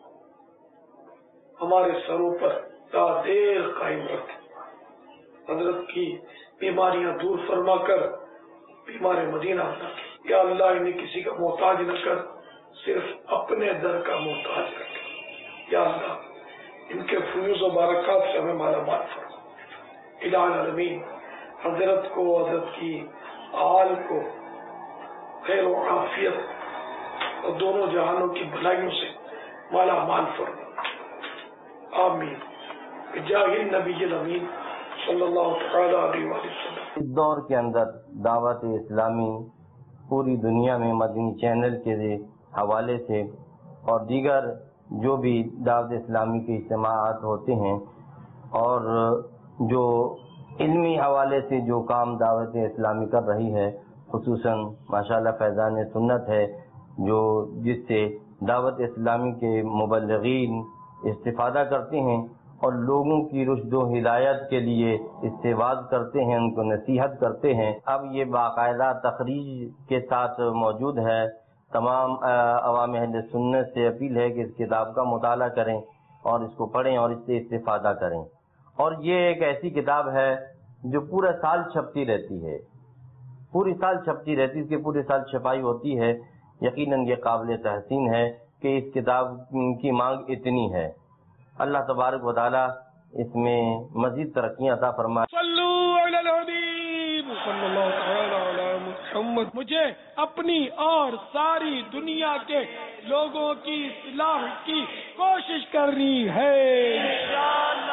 ہمارے سروں پر تا دیر قائم رکھ، حضرت کی بیماریاں دور فرما کر بیمار مدینہ عطا کی. یا اللہ انہیں کسی کا محتاج نہ کر، صرف اپنے در کا محتاج رکھ. یا اللہ ان کے فیوز و برکات سے ہمیں مالا مال فرما. الہ العالمین حضرت کو، حضرت کی آل کو خیر و عافیت اور دونوں جہانوں کی بھلائیوں سے مالا مال فرما. آمین بجاہ النبی الامین صلی اللہ تعالی علیہ وسلم. اس دور کے اندر دعوت اسلامی پوری دنیا میں مدنی چینل کے حوالے سے اور دیگر جو بھی دعوت اسلامی کے اجتماعات ہوتے ہیں اور جو علمی حوالے سے جو کام دعوت اسلامی کر رہی ہے، خصوصاً ماشاءاللہ فیضان سنت ہے جو جس سے دعوت اسلامی کے مبلغین استفادہ کرتے ہیں اور لوگوں کی رشد و ہدایت کے لیے استعواذ کرتے ہیں، ان کو نصیحت کرتے ہیں. اب یہ باقاعدہ تخریج کے ساتھ موجود ہے. تمام عوام اہل سنت سے اپیل ہے کہ اس کتاب کا مطالعہ کریں اور اس کو پڑھیں اور اس سے استفادہ کریں. اور یہ ایک ایسی کتاب ہے جو پورا سال چھپتی رہتی ہے، پوری سال چھپتی رہتی ہے، اس کے پورے سال چھپائی ہوتی ہے. یقیناً یہ قابل تحسین ہے کہ اس کتاب کی مانگ اتنی ہے. اللہ تبارک و تعالی اس میں مزید ترقیاں عطا فرمائے. صلو علی الحبیب صلی اللہ تعالی علی محمد. مجھے اپنی اور ساری دنیا کے لوگوں کی اصلاح کی کوشش کرنی ہے.